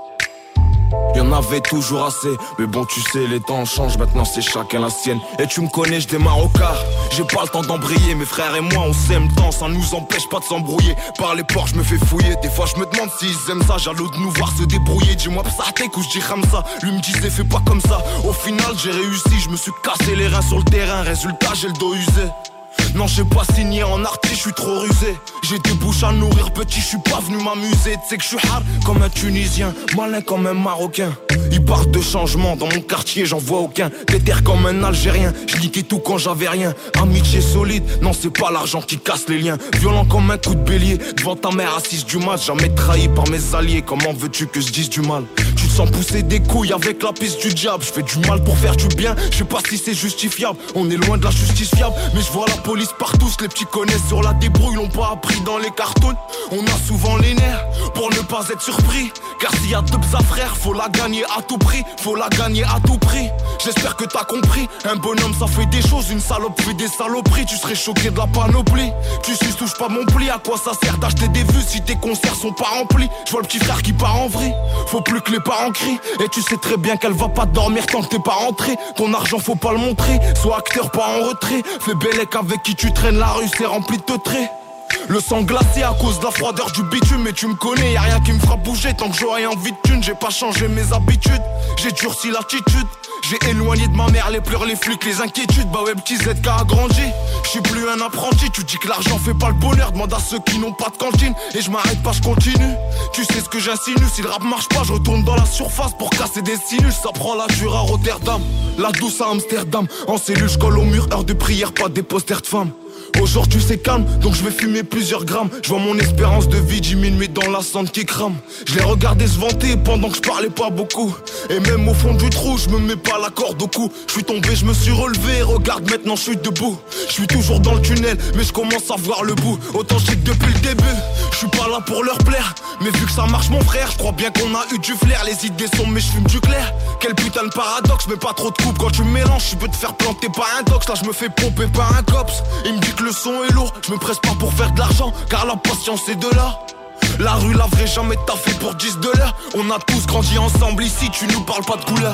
Y'en avait toujours assez, mais bon tu sais les temps changent, maintenant c'est chacun la sienne. Et tu me connais, je démarre au quart, j'ai pas le temps d'embrayer. Mes frères et moi on s'aime tant, ça nous empêche pas de s'embrouiller. Par les portes je me fais fouiller, des fois je me demande s'ils aiment ça. Jaloux de nous voir se débrouiller, dis-moi psatek ou je dis Ramsa. Lui me disait fais pas comme ça, au final j'ai réussi. Je me suis cassé les reins sur le terrain, résultat j'ai le dos usé. Non j'ai pas signé en artiste, je suis trop rusé. J'ai des bouches à nourrir petit, je suis pas venu m'amuser. Tu sais que je suis hard comme un Tunisien, malin comme un Marocain. Ils parlent de changement, dans mon quartier j'en vois aucun. Déter comme un Algérien, je niquais tout quand j'avais rien. Amitié solide, non c'est pas l'argent qui casse les liens. Violent comme un coup de bélier, devant ta mère assise du match. Jamais trahi par mes alliés, comment veux-tu que je dise du mal? Tu te sens pousser des couilles avec la piste du diable. Je fais du mal pour faire du bien, je sais pas si c'est justifiable. On est loin de la justice fiable, mais je vois la police partout. Les petits connaissent sur la débrouille, l'ont pas appris dans les cartoons. On a souvent les nerfs pour ne pas être surpris, car s'il y a deux à frère, faut la gagner à tout prix. Faut la gagner à tout prix. J'espère que t'as compris. Un bonhomme ça fait des choses, une salope fait des saloperies. Tu serais choqué de la panoplie. Tu suces, touche pas mon pli. À quoi ça sert d'acheter des vues si tes concerts sont pas remplis? Je vois le petit frère qui part en vrille. Faut plus que les parents crient. Et tu sais très bien qu'elle va pas dormir tant que t'es pas rentré. Ton argent faut pas le montrer. Sois acteur pas en retrait. Fais bellec avec qui tu traînes, la rue c'est rempli de te traits. Le sang glacé à cause de la froideur du bitume. Mais tu me connais, y'a rien qui me fera bouger. Tant que j'aurai envie de thune, j'ai pas changé mes habitudes. J'ai durci l'attitude. J'ai éloigné de ma mère les pleurs, les flics, les inquiétudes. Bah ouais petit ZK a grandi. J'suis plus un apprenti. Tu dis que l'argent fait pas le bonheur. Demande à ceux qui n'ont pas de cantine. Et je m'arrête pas, je continue. Tu sais ce que j'insinue. Si le rap marche pas, je retourne dans la surface pour casser des sinus. Ça prend la dure à Rotterdam, la douce à Amsterdam. En cellule, je colle au mur, heure de prière, pas des posters de femmes. Aujourd'hui c'est calme, donc je vais fumer plusieurs grammes. Je vois mon espérance de vie diminuer dans la cendre qui crame. Je les regardais se vanter pendant que je parlais pas beaucoup. Et même au fond du trou, je me mets pas la corde au cou. Je suis tombé, je me suis relevé, regarde maintenant je suis debout. Je suis toujours dans le tunnel, mais je commence à voir le bout. Autant je sais que depuis le début, je suis pas là pour leur plaire. Mais vu que ça marche mon frère, je crois bien qu'on a eu du flair. Les idées sont mais je fume du clair. Quel putain de paradoxe, mais pas trop de coupe. Quand tu me mélanges, je peux te faire planter par un dox. Là je me fais pomper par un cops. Il me dit que le son est lourd, je me presse pas pour faire de l'argent, car la patience est de là. La rue la vraie jamais taffé pour 10 $. On a tous grandi ensemble ici, tu nous parles pas de couleur.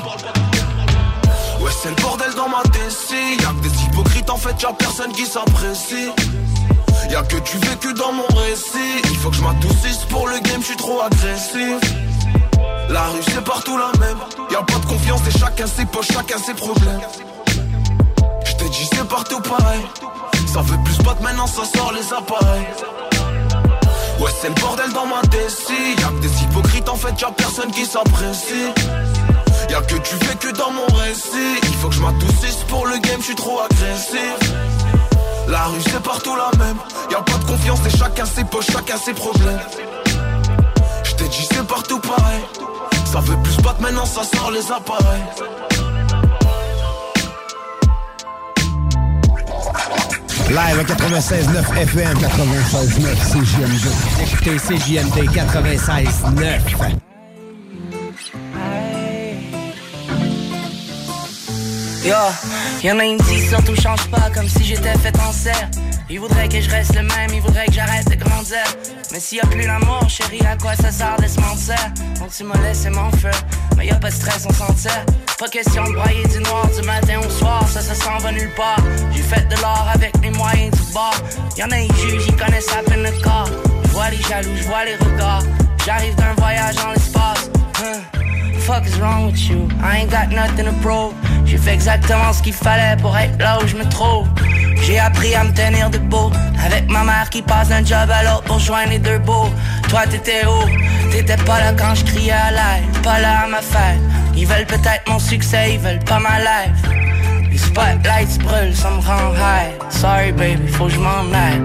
Ouais c'est le bordel dans ma DC. Y'a que des hypocrites en fait, y'a personne qui s'apprécie. Y'a que du vécu dans mon récit. Il faut que je m'adoucisse pour le game, je suis trop agressif. La rue c'est partout la même. Y'a pas de confiance et chacun ses poches, chacun ses problèmes. J't'ai dit c'est partout pareil. Ça veut plus pas de maintenant, ça sort les appareils. Ouais c'est le bordel dans ma DC. Y'a que des hypocrites en fait, y'a personne qui s'apprécie. Y'a que du vécu dans mon récit. Il faut que je m'adoucisse pour le game, je suis trop agressif. La rue c'est partout la même. Y'a pas de confiance et chacun ses poches, chacun ses problèmes. J't'ai dit c'est partout pareil. Ça veut plus battre maintenant, ça sort les appareils. Live à 96.9 FM, 96.9 CJMD. Écoutez CJMD 96.9. Yo, y'en a une qui surtout change pas comme si j'étais fait en serre. Il voudrait que je reste le même, il voudrait que j'arrête de grandir. Mais s'il y a plus d'amour, chérie, à quoi ça sert de se mentir? Donc tu m'as laissé mon feu, mais y a pas de stress, on s'en tire. Pas question de broyer du noir du matin au soir, ça s'en va nulle part. J'ai fait de l'or avec les moyens du bord. Y'en a ils jugent, ils connaissent à peine le corps. J'vois les jaloux, j'vois les regards. J'arrive d'un voyage en l'espace. Fuck is wrong with you? I ain't got nothing to prove. J'ai fait exactement ce qu'il fallait pour être là où je me trouve. J'ai appris à me tenir debout, avec ma mère qui passe d'un job à l'autre pour joindre les deux bouts. Toi t'étais où? T'étais pas là quand je criais à l'aide, pas là à ma fête. Ils veulent peut-être mon succès, ils veulent pas ma life. Les spotlights brûlent, ça me rend high. Sorry baby, faut que je m'en aille.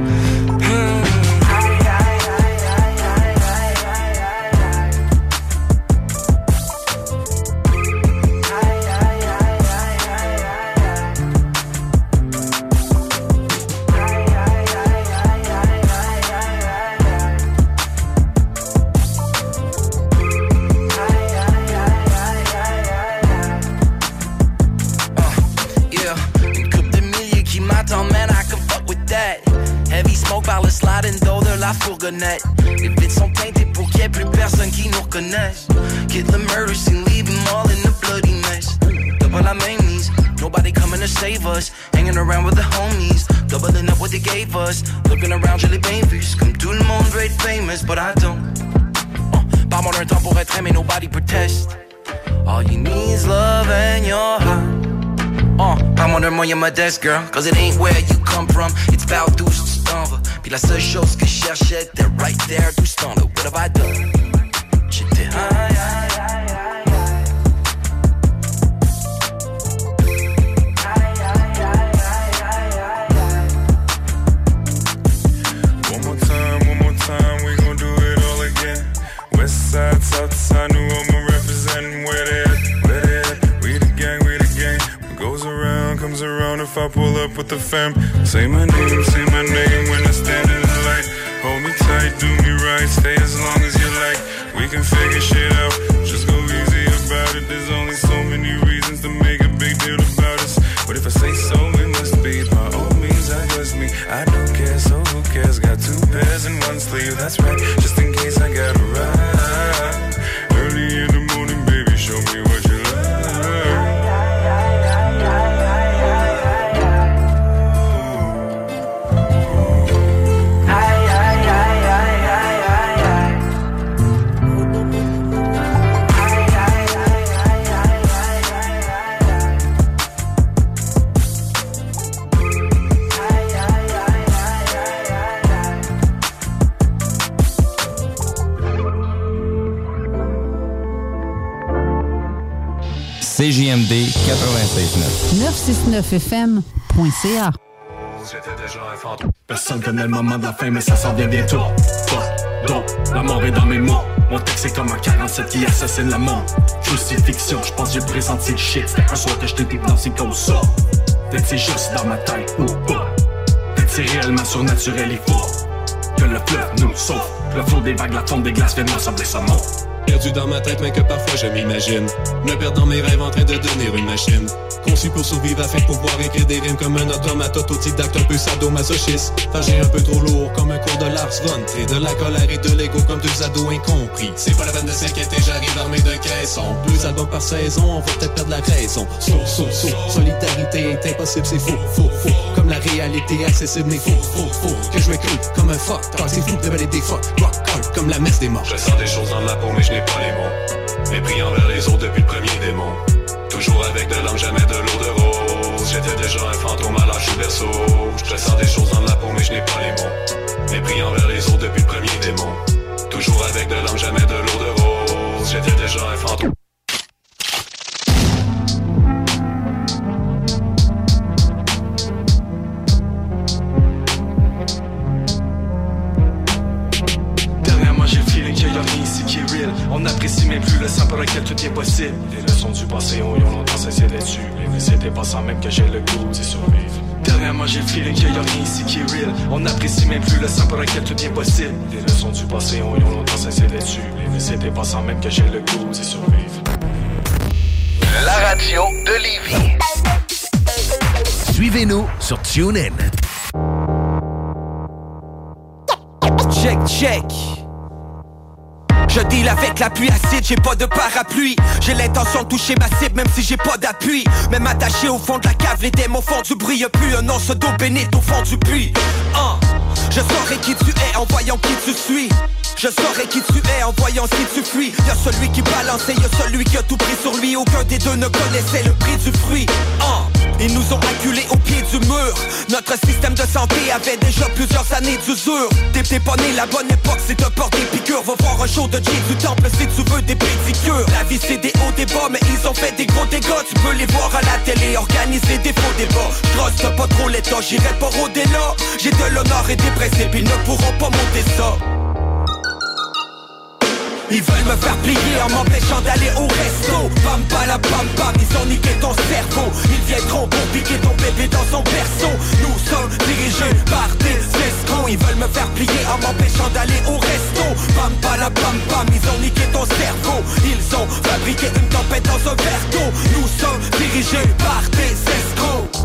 Par le sliding door de la fourgonnette. Les vitres sont teintées pour qu'il y ait plus personne qui nous reconnaisse. Get the murder scene, leave them all in the bloody mess. Double our main knees, nobody coming to save us. Hanging around with the homies, doubling up what they gave us. Looking around, j'ai les bien vus. Comme tout le monde veut être famous, but I don't. Parle-moi d'un temps pour être aimé, nobody protest. All you need is love and your heart. Parle-moi d'un moyen modeste, girl, cause it ain't where you come from. It's about d'où tu t'en vas. Puis la seule chose que je cherchais, t'es right there, d'où je t'en vas. What have I done? J'étais high. One more time, we gon' do it all again. West side, south side, New Orleans representing where they at. We the gang. What goes around, comes around if I pull up with the fam. Say my name when I stand in the light. Hold me tight, do me right, stay as long as you like. We can figure shit out, just go easy about it. There's only so many reasons to make a big deal about us. But if I say so, it must be by all means, I trust me. I don't care, so who cares? Got two pairs and one sleeve, that's right. Just in case I gotta ride. Early in the morning, baby, show me what you like. CJMD 96.9. 969fm.ca. Personne connaît le moment de la fin, mais ça s'en vient bientôt. Donc, la mort est dans mes mots. Mon texte est comme un 47 qui assassine la mort. Crucifixion, je pense que j'ai présenté le shit. C'était un soir que je t'ai déplacé comme ça. Peut-être c'est juste dans ma tête ou pas. Peut-être c'est réellement surnaturel, il faut que le fleuve nous sauve. Le flot des vagues, la tombe des glaces, viennent m'assembler sa mort. Perdu dans ma tête, mais que parfois je m'imagine me perdre dans mes rêves en train de devenir une machine. Conçu pour survivre afin de pouvoir écrire des rimes comme un automate autodidacte un peu sadomasochiste. Fâché un peu trop lourd comme un cours de Lars von Trier. De la colère et de l'ego comme deux ados incompris. C'est pas la peine de s'inquiéter, j'arrive armé de caissons. 2 albums par saison, on va peut-être perdre la raison. Solidarité est impossible, c'est faux. Comme la réalité accessible, mais faux. Que je vais cru comme un fuck. C'est fou de balader des fuck. Rock hard comme la messe des morts. Je sens des choses dans la peau, mais je n'ai pas les mots. Mépris envers les autres depuis le premier démon. Toujours avec de l'âme, jamais de l'eau de rose. J'étais déjà un fantôme à l'âge du berceau. Je sens des choses dans la peau, mais je n'ai pas les mots. Mépris envers les autres depuis le premier démon. Toujours avec de l'âme, jamais de l'eau de rose. J'étais déjà un fantôme. cesser d'être su. Mais c'était pas ça même que j'ai le goût d'y survivre. Derrière moi j'ai le feeling qu'il y a rien ici qui est real. On n'apprécie même plus le sang pour lequel tout est possible. Les leçons du passé ont longtemps cessé d'être su. Mais c'était pas ça même que j'ai le goût d'y survivre. La radio de Lévis. Suivez-nous sur TuneIn. Check. Je deal avec la pluie acide, j'ai pas de parapluie. J'ai l'intention de toucher ma cible même si j'ai pas d'appui. Même attaché au fond de la cave, les démons font du bruit. Y'a plus un nom d'eau bénite au fond du puits. Je saurai qui tu es en voyant qui tu suis. Je saurai qui tu es en voyant si tu fuis. Y'a celui qui balançait, y'a celui qui a tout pris sur lui. Aucun des deux ne connaissait le prix du fruit. Ils nous ont acculés au pied du mur. Notre système de santé avait déjà plusieurs années d'usure. T'es pas né la bonne époque, c'est de porter piqûre. Va voir un show de J du temple si tu veux des pédicures. La vie c'est des hauts, des bas, mais ils ont fait des gros dégâts. Tu peux les voir à la télé, organiser des faux débats. J'trosse pas trop l'état, j'irai pas rôder là. J'ai de l'honneur et des principes, ils ne pourront pas monter ça. Ils veulent me faire plier en m'empêchant d'aller au resto. Pam pala pam pam, ils ont niqué ton cerveau. Ils viendront pour piquer ton bébé dans son berceau. Nous sommes dirigés par des escrocs. Ils veulent me faire plier en m'empêchant d'aller au resto. Pam pala pam pam, ils ont niqué ton cerveau. Ils ont fabriqué une tempête dans un verre d'eau. Nous sommes dirigés par des escrocs.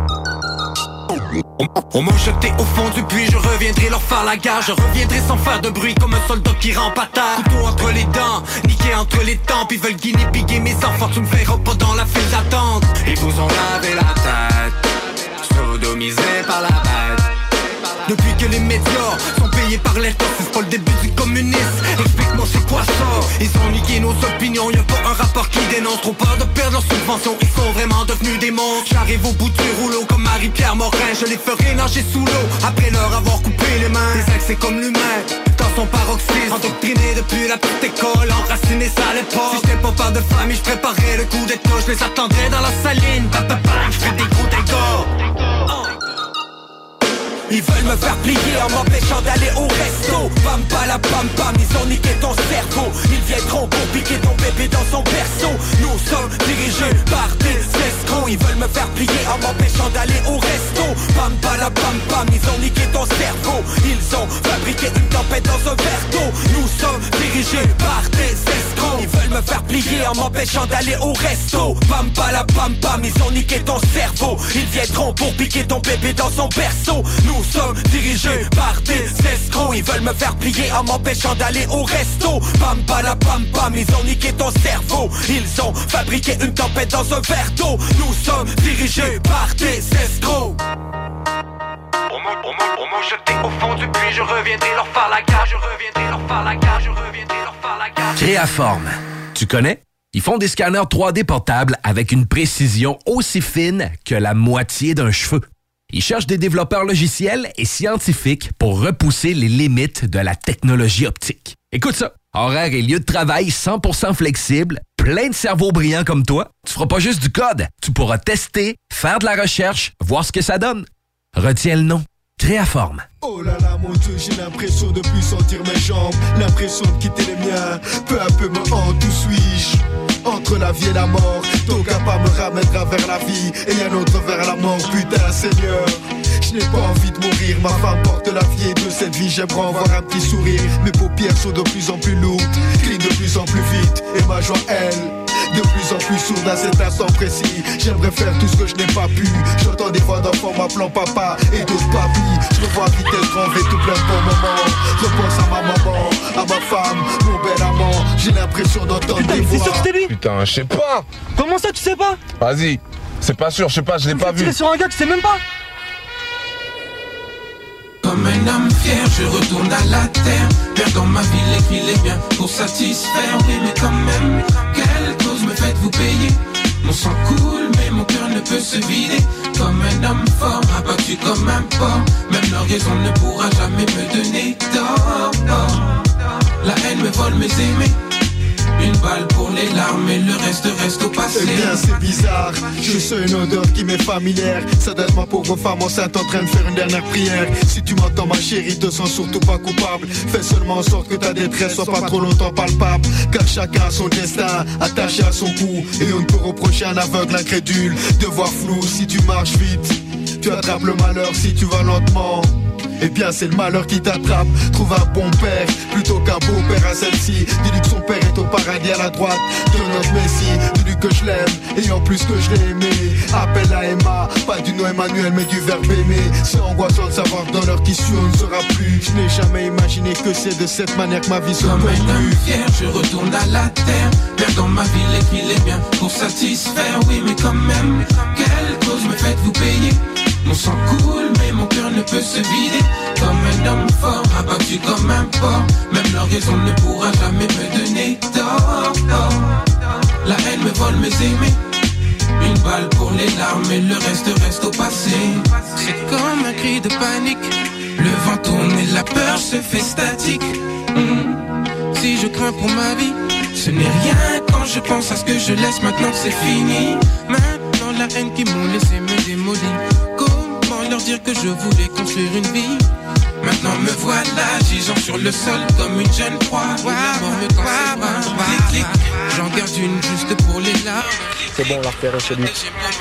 On m'a jeté au fond du puits, je reviendrai leur faire la guerre. Je reviendrai sans faire de bruit comme un soldat qui rampe à terre. Couteau entre les dents, niqué entre les tempes. Ils veulent guinée-piguer mes enfants, tu me verras pas dans la file d'attente. Ils vous ont lavé la tête, sodomisés par la bête. Depuis que les médias sont payés par l'État, c'est pas le début du communisme. Explique-moi c'est quoi ça? Ils ont niqué nos opinions, y'a pas un rapport qui dénonce. Trop peur de perdre leurs subventions, ils sont vraiment devenus des monstres. J'arrive au bout du rouleau comme Marie-Pierre Morin. Je les ferai nager sous l'eau après leur avoir coupé les mains. Les ex c'est comme l'humain, dans son paroxysme. Endoctriné depuis la petite école, enraciné ça allait pas. Si j'étais pas père de famille, je préparais le coup d'état. Je les attendrais dans la saline, je fais des gros dégâts. Ils veulent me faire plier en m'empêchant d'aller au resto. Pam pala pam pam, ils ont niqué ton cerveau. Ils viendront pour piquer ton bébé dans son berceau. Nous sommes dirigés par des escrocs. Ils veulent me faire plier en m'empêchant d'aller au resto. Pam pala pam pam, ils ont niqué ton cerveau. Ils ont fabriqué une tempête dans un verre d'eau. Nous sommes dirigés par des escrocs. Ils veulent me faire plier en m'empêchant d'aller au resto. Pam pala pam pam, ils ont niqué ton cerveau. Ils viendront pour piquer ton bébé dans son berceau. Nous sommes dirigés par des escrocs. Ils veulent me faire plier en m'empêchant d'aller au resto. Pam pala pam pam, ils ont niqué ton cerveau. Ils ont fabriqué une tempête dans un verre d'eau. Nous sommes dirigés par des escrocs. On m'a jeté au fond du puits, je reviendrai leur faire la guerre. Je reviendrai leur faire la guerre, je reviendrai leur faire la guerre. Créaforme, tu connais? Ils font des scanners 3D portables avec une précision aussi fine que la moitié d'un cheveu. Ils cherchent des développeurs logiciels et scientifiques pour repousser les limites de la technologie optique. Écoute ça, horaire et lieu de travail 100% flexible, plein de cerveaux brillants comme toi. Tu feras pas juste du code, tu pourras tester, faire de la recherche, voir ce que ça donne. Retiens le nom, Créaforme. Oh là là mon Dieu, j'ai l'impression de plus sentir mes jambes, l'impression de quitter les miens, peu à peu me hante, où suis-je? Entre la vie et la mort, ton capable me ramènera vers la vie et un autre vers la mort, putain Seigneur. Je n'ai pas envie de mourir, ma femme porte la vie et de cette vie j'aimerais en voir un petit sourire. Mes paupières sont de plus en plus lourdes, clignent de plus en plus vite et ma joie elle, de plus en plus sourde à cet instant précis. J'aimerais faire tout ce que je n'ai pas pu. J'entends des voix d'enfants m'appelant papa et d'autres papis. Je me vois à vitesse grand V tout plein de bons moments. Je pense à ma maman, à ma femme, mon bel amant. J'ai l'impression d'entendre des voix. C'est sûr que c'était lui? Putain, je sais pas. Comment ça tu sais pas? Vas-y, c'est pas sûr, je sais pas, je l'ai pas vu. Tu es sur un gars, tu sais même pas? Comme un homme fier, je retourne à la terre. Perdant ma vie, l'équilibre bien pour satisfaire. Oui, mais quand même, quelle cause me faites-vous payer? Mon sang coule, mais mon cœur ne peut se vider. Comme un homme fort, abattu comme un porc. Même l'orgueil ne pourra jamais me donner tort. La haine me vole mes aimés. Une balle pour les larmes et le reste reste au passé. Eh bien c'est bizarre, je sens une odeur qui m'est familière. Ça doit être ma pauvre femme enceinte en train de faire une dernière prière. Si tu m'entends ma chérie, te sens surtout pas coupable. Fais seulement en sorte que ta détresse soit pas trop longtemps palpable. Car chacun a son destin, attaché à son cou. Et on ne peut reprocher à un aveugle incrédule de voir flou si tu marches vite. Tu attrapes le malheur si tu vas lentement. Eh bien c'est le malheur qui t'attrape. Trouve un bon père plutôt qu'un beau père à celle-ci. Dis-lui que son père est au paradis à la droite de notre Messie. Dis-lui que je l'aime et en plus que je l'ai aimé. Appelle la Emma, pas du nom Emmanuel mais du verbe aimer. C'est angoissant de savoir que dans l'heure qui suit on ne sera plus. Je n'ai jamais imaginé que c'est de cette manière que ma vie se Comme conclut. un homme fier, je retourne à la terre. Perdant ma vie, l'équilibre bien pour satisfaire. Oui mais quand même, quelle cause me faites-vous payer? Mon sang coule mais mon cœur ne peut se vider. Comme un homme fort, abattu comme un porc. Même l'orgueil ne pourra jamais me donner tort. La haine me vole mes aimés. Une balle pour les larmes et le reste reste au passé. C'est comme un cri de panique. Le vent tourne et la peur se fait statique. Si je crains pour ma vie, ce n'est rien quand je pense à ce que je laisse. Maintenant c'est fini. Maintenant la haine qui m'ont laissé me démolit. Comment leur dire que je voulais construire une vie? Maintenant me voilà gisant sur le sol comme une jeune proie. La mort me tend ses bras. Clic, clic. J'en garde une juste pour les larmes. C'est bon, on l'a repéré chez lui.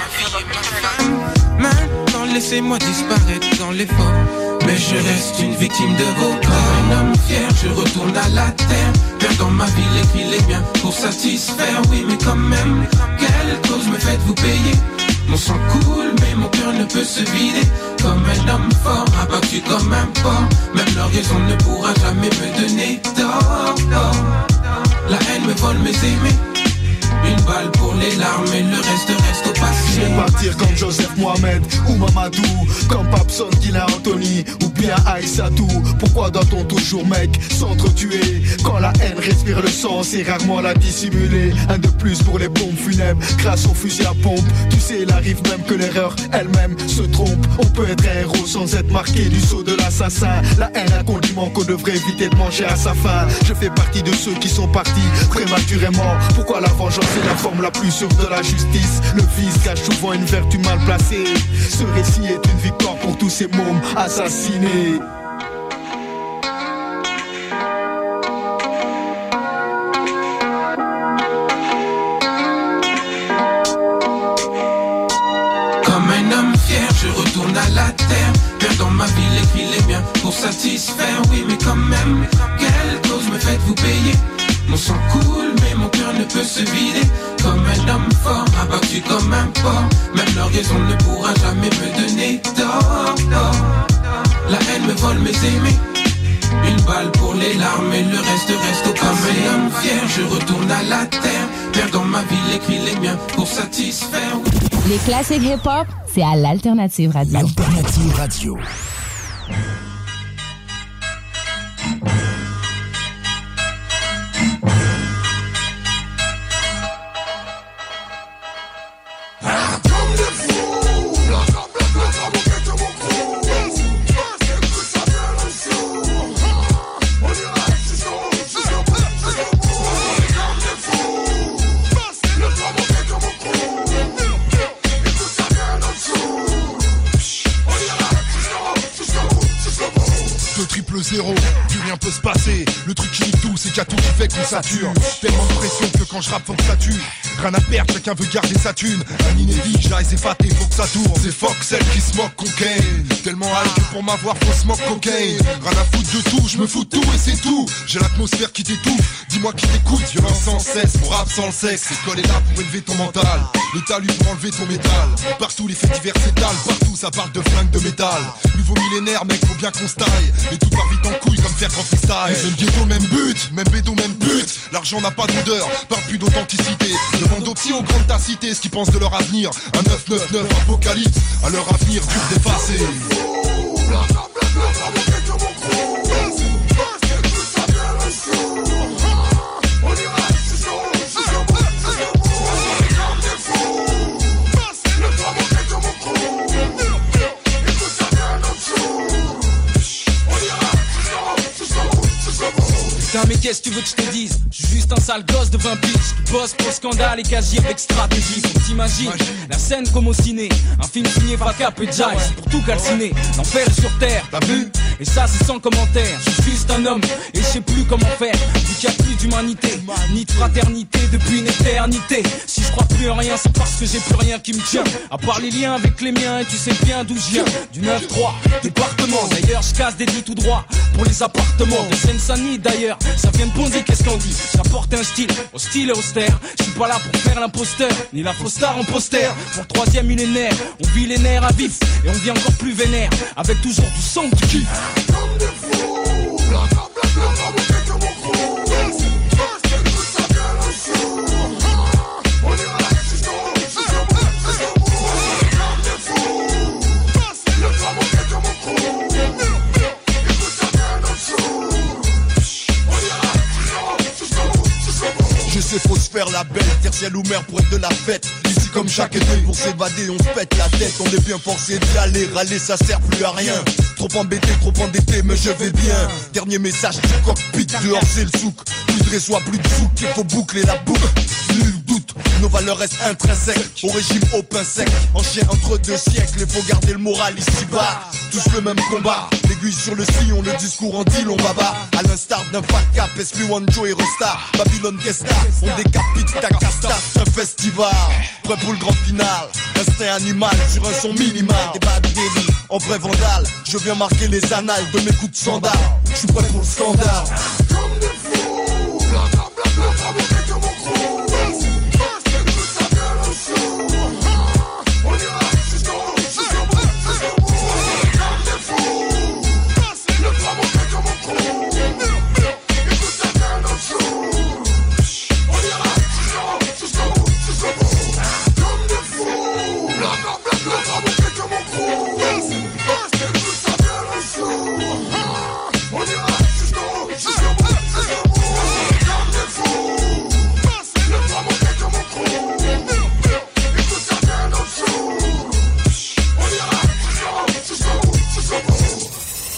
Maintenant laissez-moi disparaître dans l'effort. Mais je reste une victime de vos corps. Un homme fier, je retourne à la terre. Perdant ma vie, l'équilibre bien pour satisfaire. Oui mais quand même, quelle cause me faites-vous payer? Mon sang coule mais mon cœur ne peut se vider. Comme un homme fort, abattu comme un porc. Même l'orgueil ne pourra jamais me donner tort. La haine me vole mes aimés. Une balle pour les larmes et le reste reste au passé. Je vais partir comme Joseph Mohamed ou Mamadou, comme Papson, Dylan Anthony ou bien Aïssatou. Pourquoi doit-on toujours mec s'entretuer? Quand la haine respire le sang, c'est rarement la dissimuler. Un de plus pour les pompes funèbres grâce au fusil à pompe. Tu sais il arrive même que l'erreur elle-même se trompe. On peut être un héros sans être marqué du sceau de l'assassin. La haine un condiment qu'on devrait éviter de manger à sa faim. Je fais partie de ceux qui sont partis prématurément. Pourquoi la vengeance est la forme la plus sûre de la justice? Le vice cache souvent une vertu mal placée. Ce récit est une victoire pour tous ces mômes assassinés. Comme un homme fier, je retourne à la terre. Perdant ma vie, l'équilibre bien pour satisfaire. Oui mais quand même, quelle cause me faites-vous payer? Mon sang coule mais mon cœur ne peut se vider. Comme un homme fort, abattu comme un porc. Même l'orgueil ne pourra jamais me donner tort. La haine me vole mes aimés. Une balle pour les larmes et le reste reste au passé. Comme un homme fier, je retourne à la terre. Perdant ma vie, l'équilibre bien pour satisfaire. Les classiques hip-hop, c'est à l'Alternative Radio. L'Alternative Radio. Plus rien peut se passer. Le truc qui nique tout, c'est qu'il y a tout qui fait qu'on sature. Tellement de pression que quand je rappe faut que ça tue. Rien à perdre, chacun veut garder sa thune. Un inédit, j'arrive épaté, faut que ça tourne. C'est fuck celle qui se moque cocaine. Tellement hâte que pour m'avoir faut smoke cocaine. Rien à foutre de tout, je me fous de tout et c'est tout. J'ai l'atmosphère qui t'étouffe, dis-moi qui t'écoute. Violence sans cesse, mon rap sans le sexe. L'école est là pour élever ton mental. Le talus pour enlever ton métal. Partout les faits divers s'étalent, partout ça parle de flingue de métal. Nouveau millénaire mec, faut bien qu'on se taille. Mais tout part vite en couille comme faire en freestyle. Même ghetto, même but, même bédo, même but. L'argent n'a pas d'odeur, parle plus d'authenticité. Demande aux petits aux grandes ta cité ce qu'ils pensent de leur avenir. Un 999 apocalypse, à leur avenir dur d'effacer. C'est un mec qu'est-ce que tu veux que je te dise? Je suis juste un sale gosse de 20 piges qui bosse pour scandale et quasi avec stratégie. Faut que t'imagines la scène comme au ciné, un film signé Vacap et Jive, c'est pour tout calciner. L'enfer est sur terre, t'as vu? Et ça c'est sans commentaire. Je suis juste un homme et je sais plus comment faire. Vu qu'il n'y a plus d'humanité, ni de fraternité depuis une éternité. Si je crois plus en rien, c'est parce que j'ai plus rien qui me tient, à part les liens avec les miens. Et tu sais bien d'où je viens, du 9-3 département. D'ailleurs je casse des lits tout droit pour les appartements de Seine-Saint-Denis. D'ailleurs ça vient de Bondy, qu'est-ce qu'on dit? J'apporte un style hostile et austère. Je suis pas là pour faire l'imposteur, ni la fausse star en poster. Pour le 3e millénaire, on vit les nerfs à vif et on vit encore plus vénère, avec toujours du son du kiff. Comme des fous, blabla blabla, blabla, que mon crew. Parce que tout ça vient le jour. On ira jusqu'au bout. Comme des fous, le drame auquel que mon crew. Et tout ça vient le jour. On ira jusqu'au bout. Je sais faut se faire la belle, tertielle ou mer pour être de la fête. Ici comme chaque été, pour s'évader on se pète la tête. On est bien forcé d'y aller, râler ça sert plus à rien. Trop embêté, trop endetté, mais je vais bien. Dernier message du cockpit, dehors c'est le souk. Plus de réseau, plus de souk, il faut boucler la boucle. Nul doute, nos valeurs restent intrinsèques. Au régime au pain sec, en chien entre deux siècles. Il faut garder le moral ici-bas, tous le même combat. L'aiguille sur le sillon, le discours en deal, on baba. À l'instar d'un Fat Cap, SP1 Joe et Rosta. Babylone Kesta, on décapite ta casta. Un festival, prêt pour le grand final. Instinct animal sur un son minimal. Des bad daily, en vrai vandale. Je viens marquer les annales de mes coups de sandales. Je suis prêt pour le scandale. Comme des fous, blabla blabla, blabla, que mon crew. Parce que tout ça vient le jour. On ira jusqu'au bout. Comme des fous, le drame auquel que mon crew. Et tout ça vient le jour. On ira jusqu'au bout. Comme des fous, blabla blabla, blabla, que mon crew. Parce que tout ça vient le jour. On ira jusqu'au bout. Comme des fous, le drame auquel que mon crew. Et tout ça vient le jour. On ira jusqu'au bout.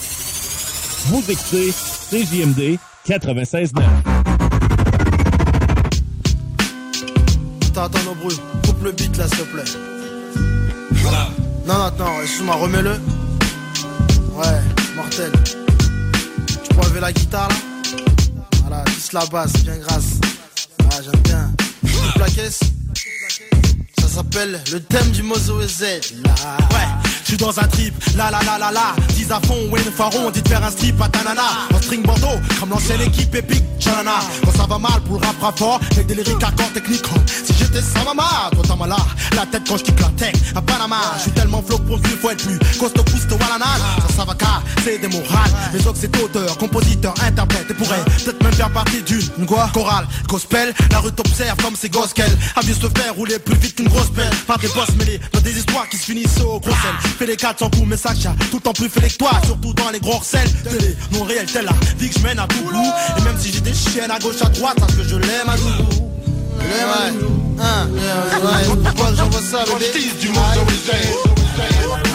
Vous écoutez CJMD 96.9. Attends nos bruits, coupe le beat là s'il te plaît. Non, excuse-moi, remets-le. Ouais, mortel. Tu peux enlever la guitare là? Voilà, juste la basse, bien grasse. Ah, j'aime bien. Coupe la caisse. Ça s'appelle le thème du Mozo Z. Ouais, je suis dans un trip, la 10 à fond, Wayne Faron, dit de faire un strip à Tanana. En string Bordeaux, comme l'ancienne équipe épique, Chalana. Quand ça va mal pour le rap fort, avec des lyriques à corps techniques. Si j'étais sans maman, toi t'as mal la tête quand je kick la tech à Panama. Je suis tellement flow pour lui, faut être plus costaud, pousse walana. Ça va c'est des morales. Mais donc c'est auteur, compositeur, interprète. Et pourrait peut-être même faire partie d'une chorale, gospel. La rue t'observe comme c'est gospel. Aviez se faire rouler plus vite qu'une grosse pelle. Par des boss mêlés dans des histoires qui se finissent au gros sel. Fais les 400 coups, mais ça tient tout le temps plus fait que toi. Surtout dans les gros recels. Télé, non réel, telle la vie que je mène à tout bout. Et même si j'ai des chiennes à gauche, à droite, parce que je l'aime à doudou. Je l'aime à doudou. J'envoie ça, bébé. Du monde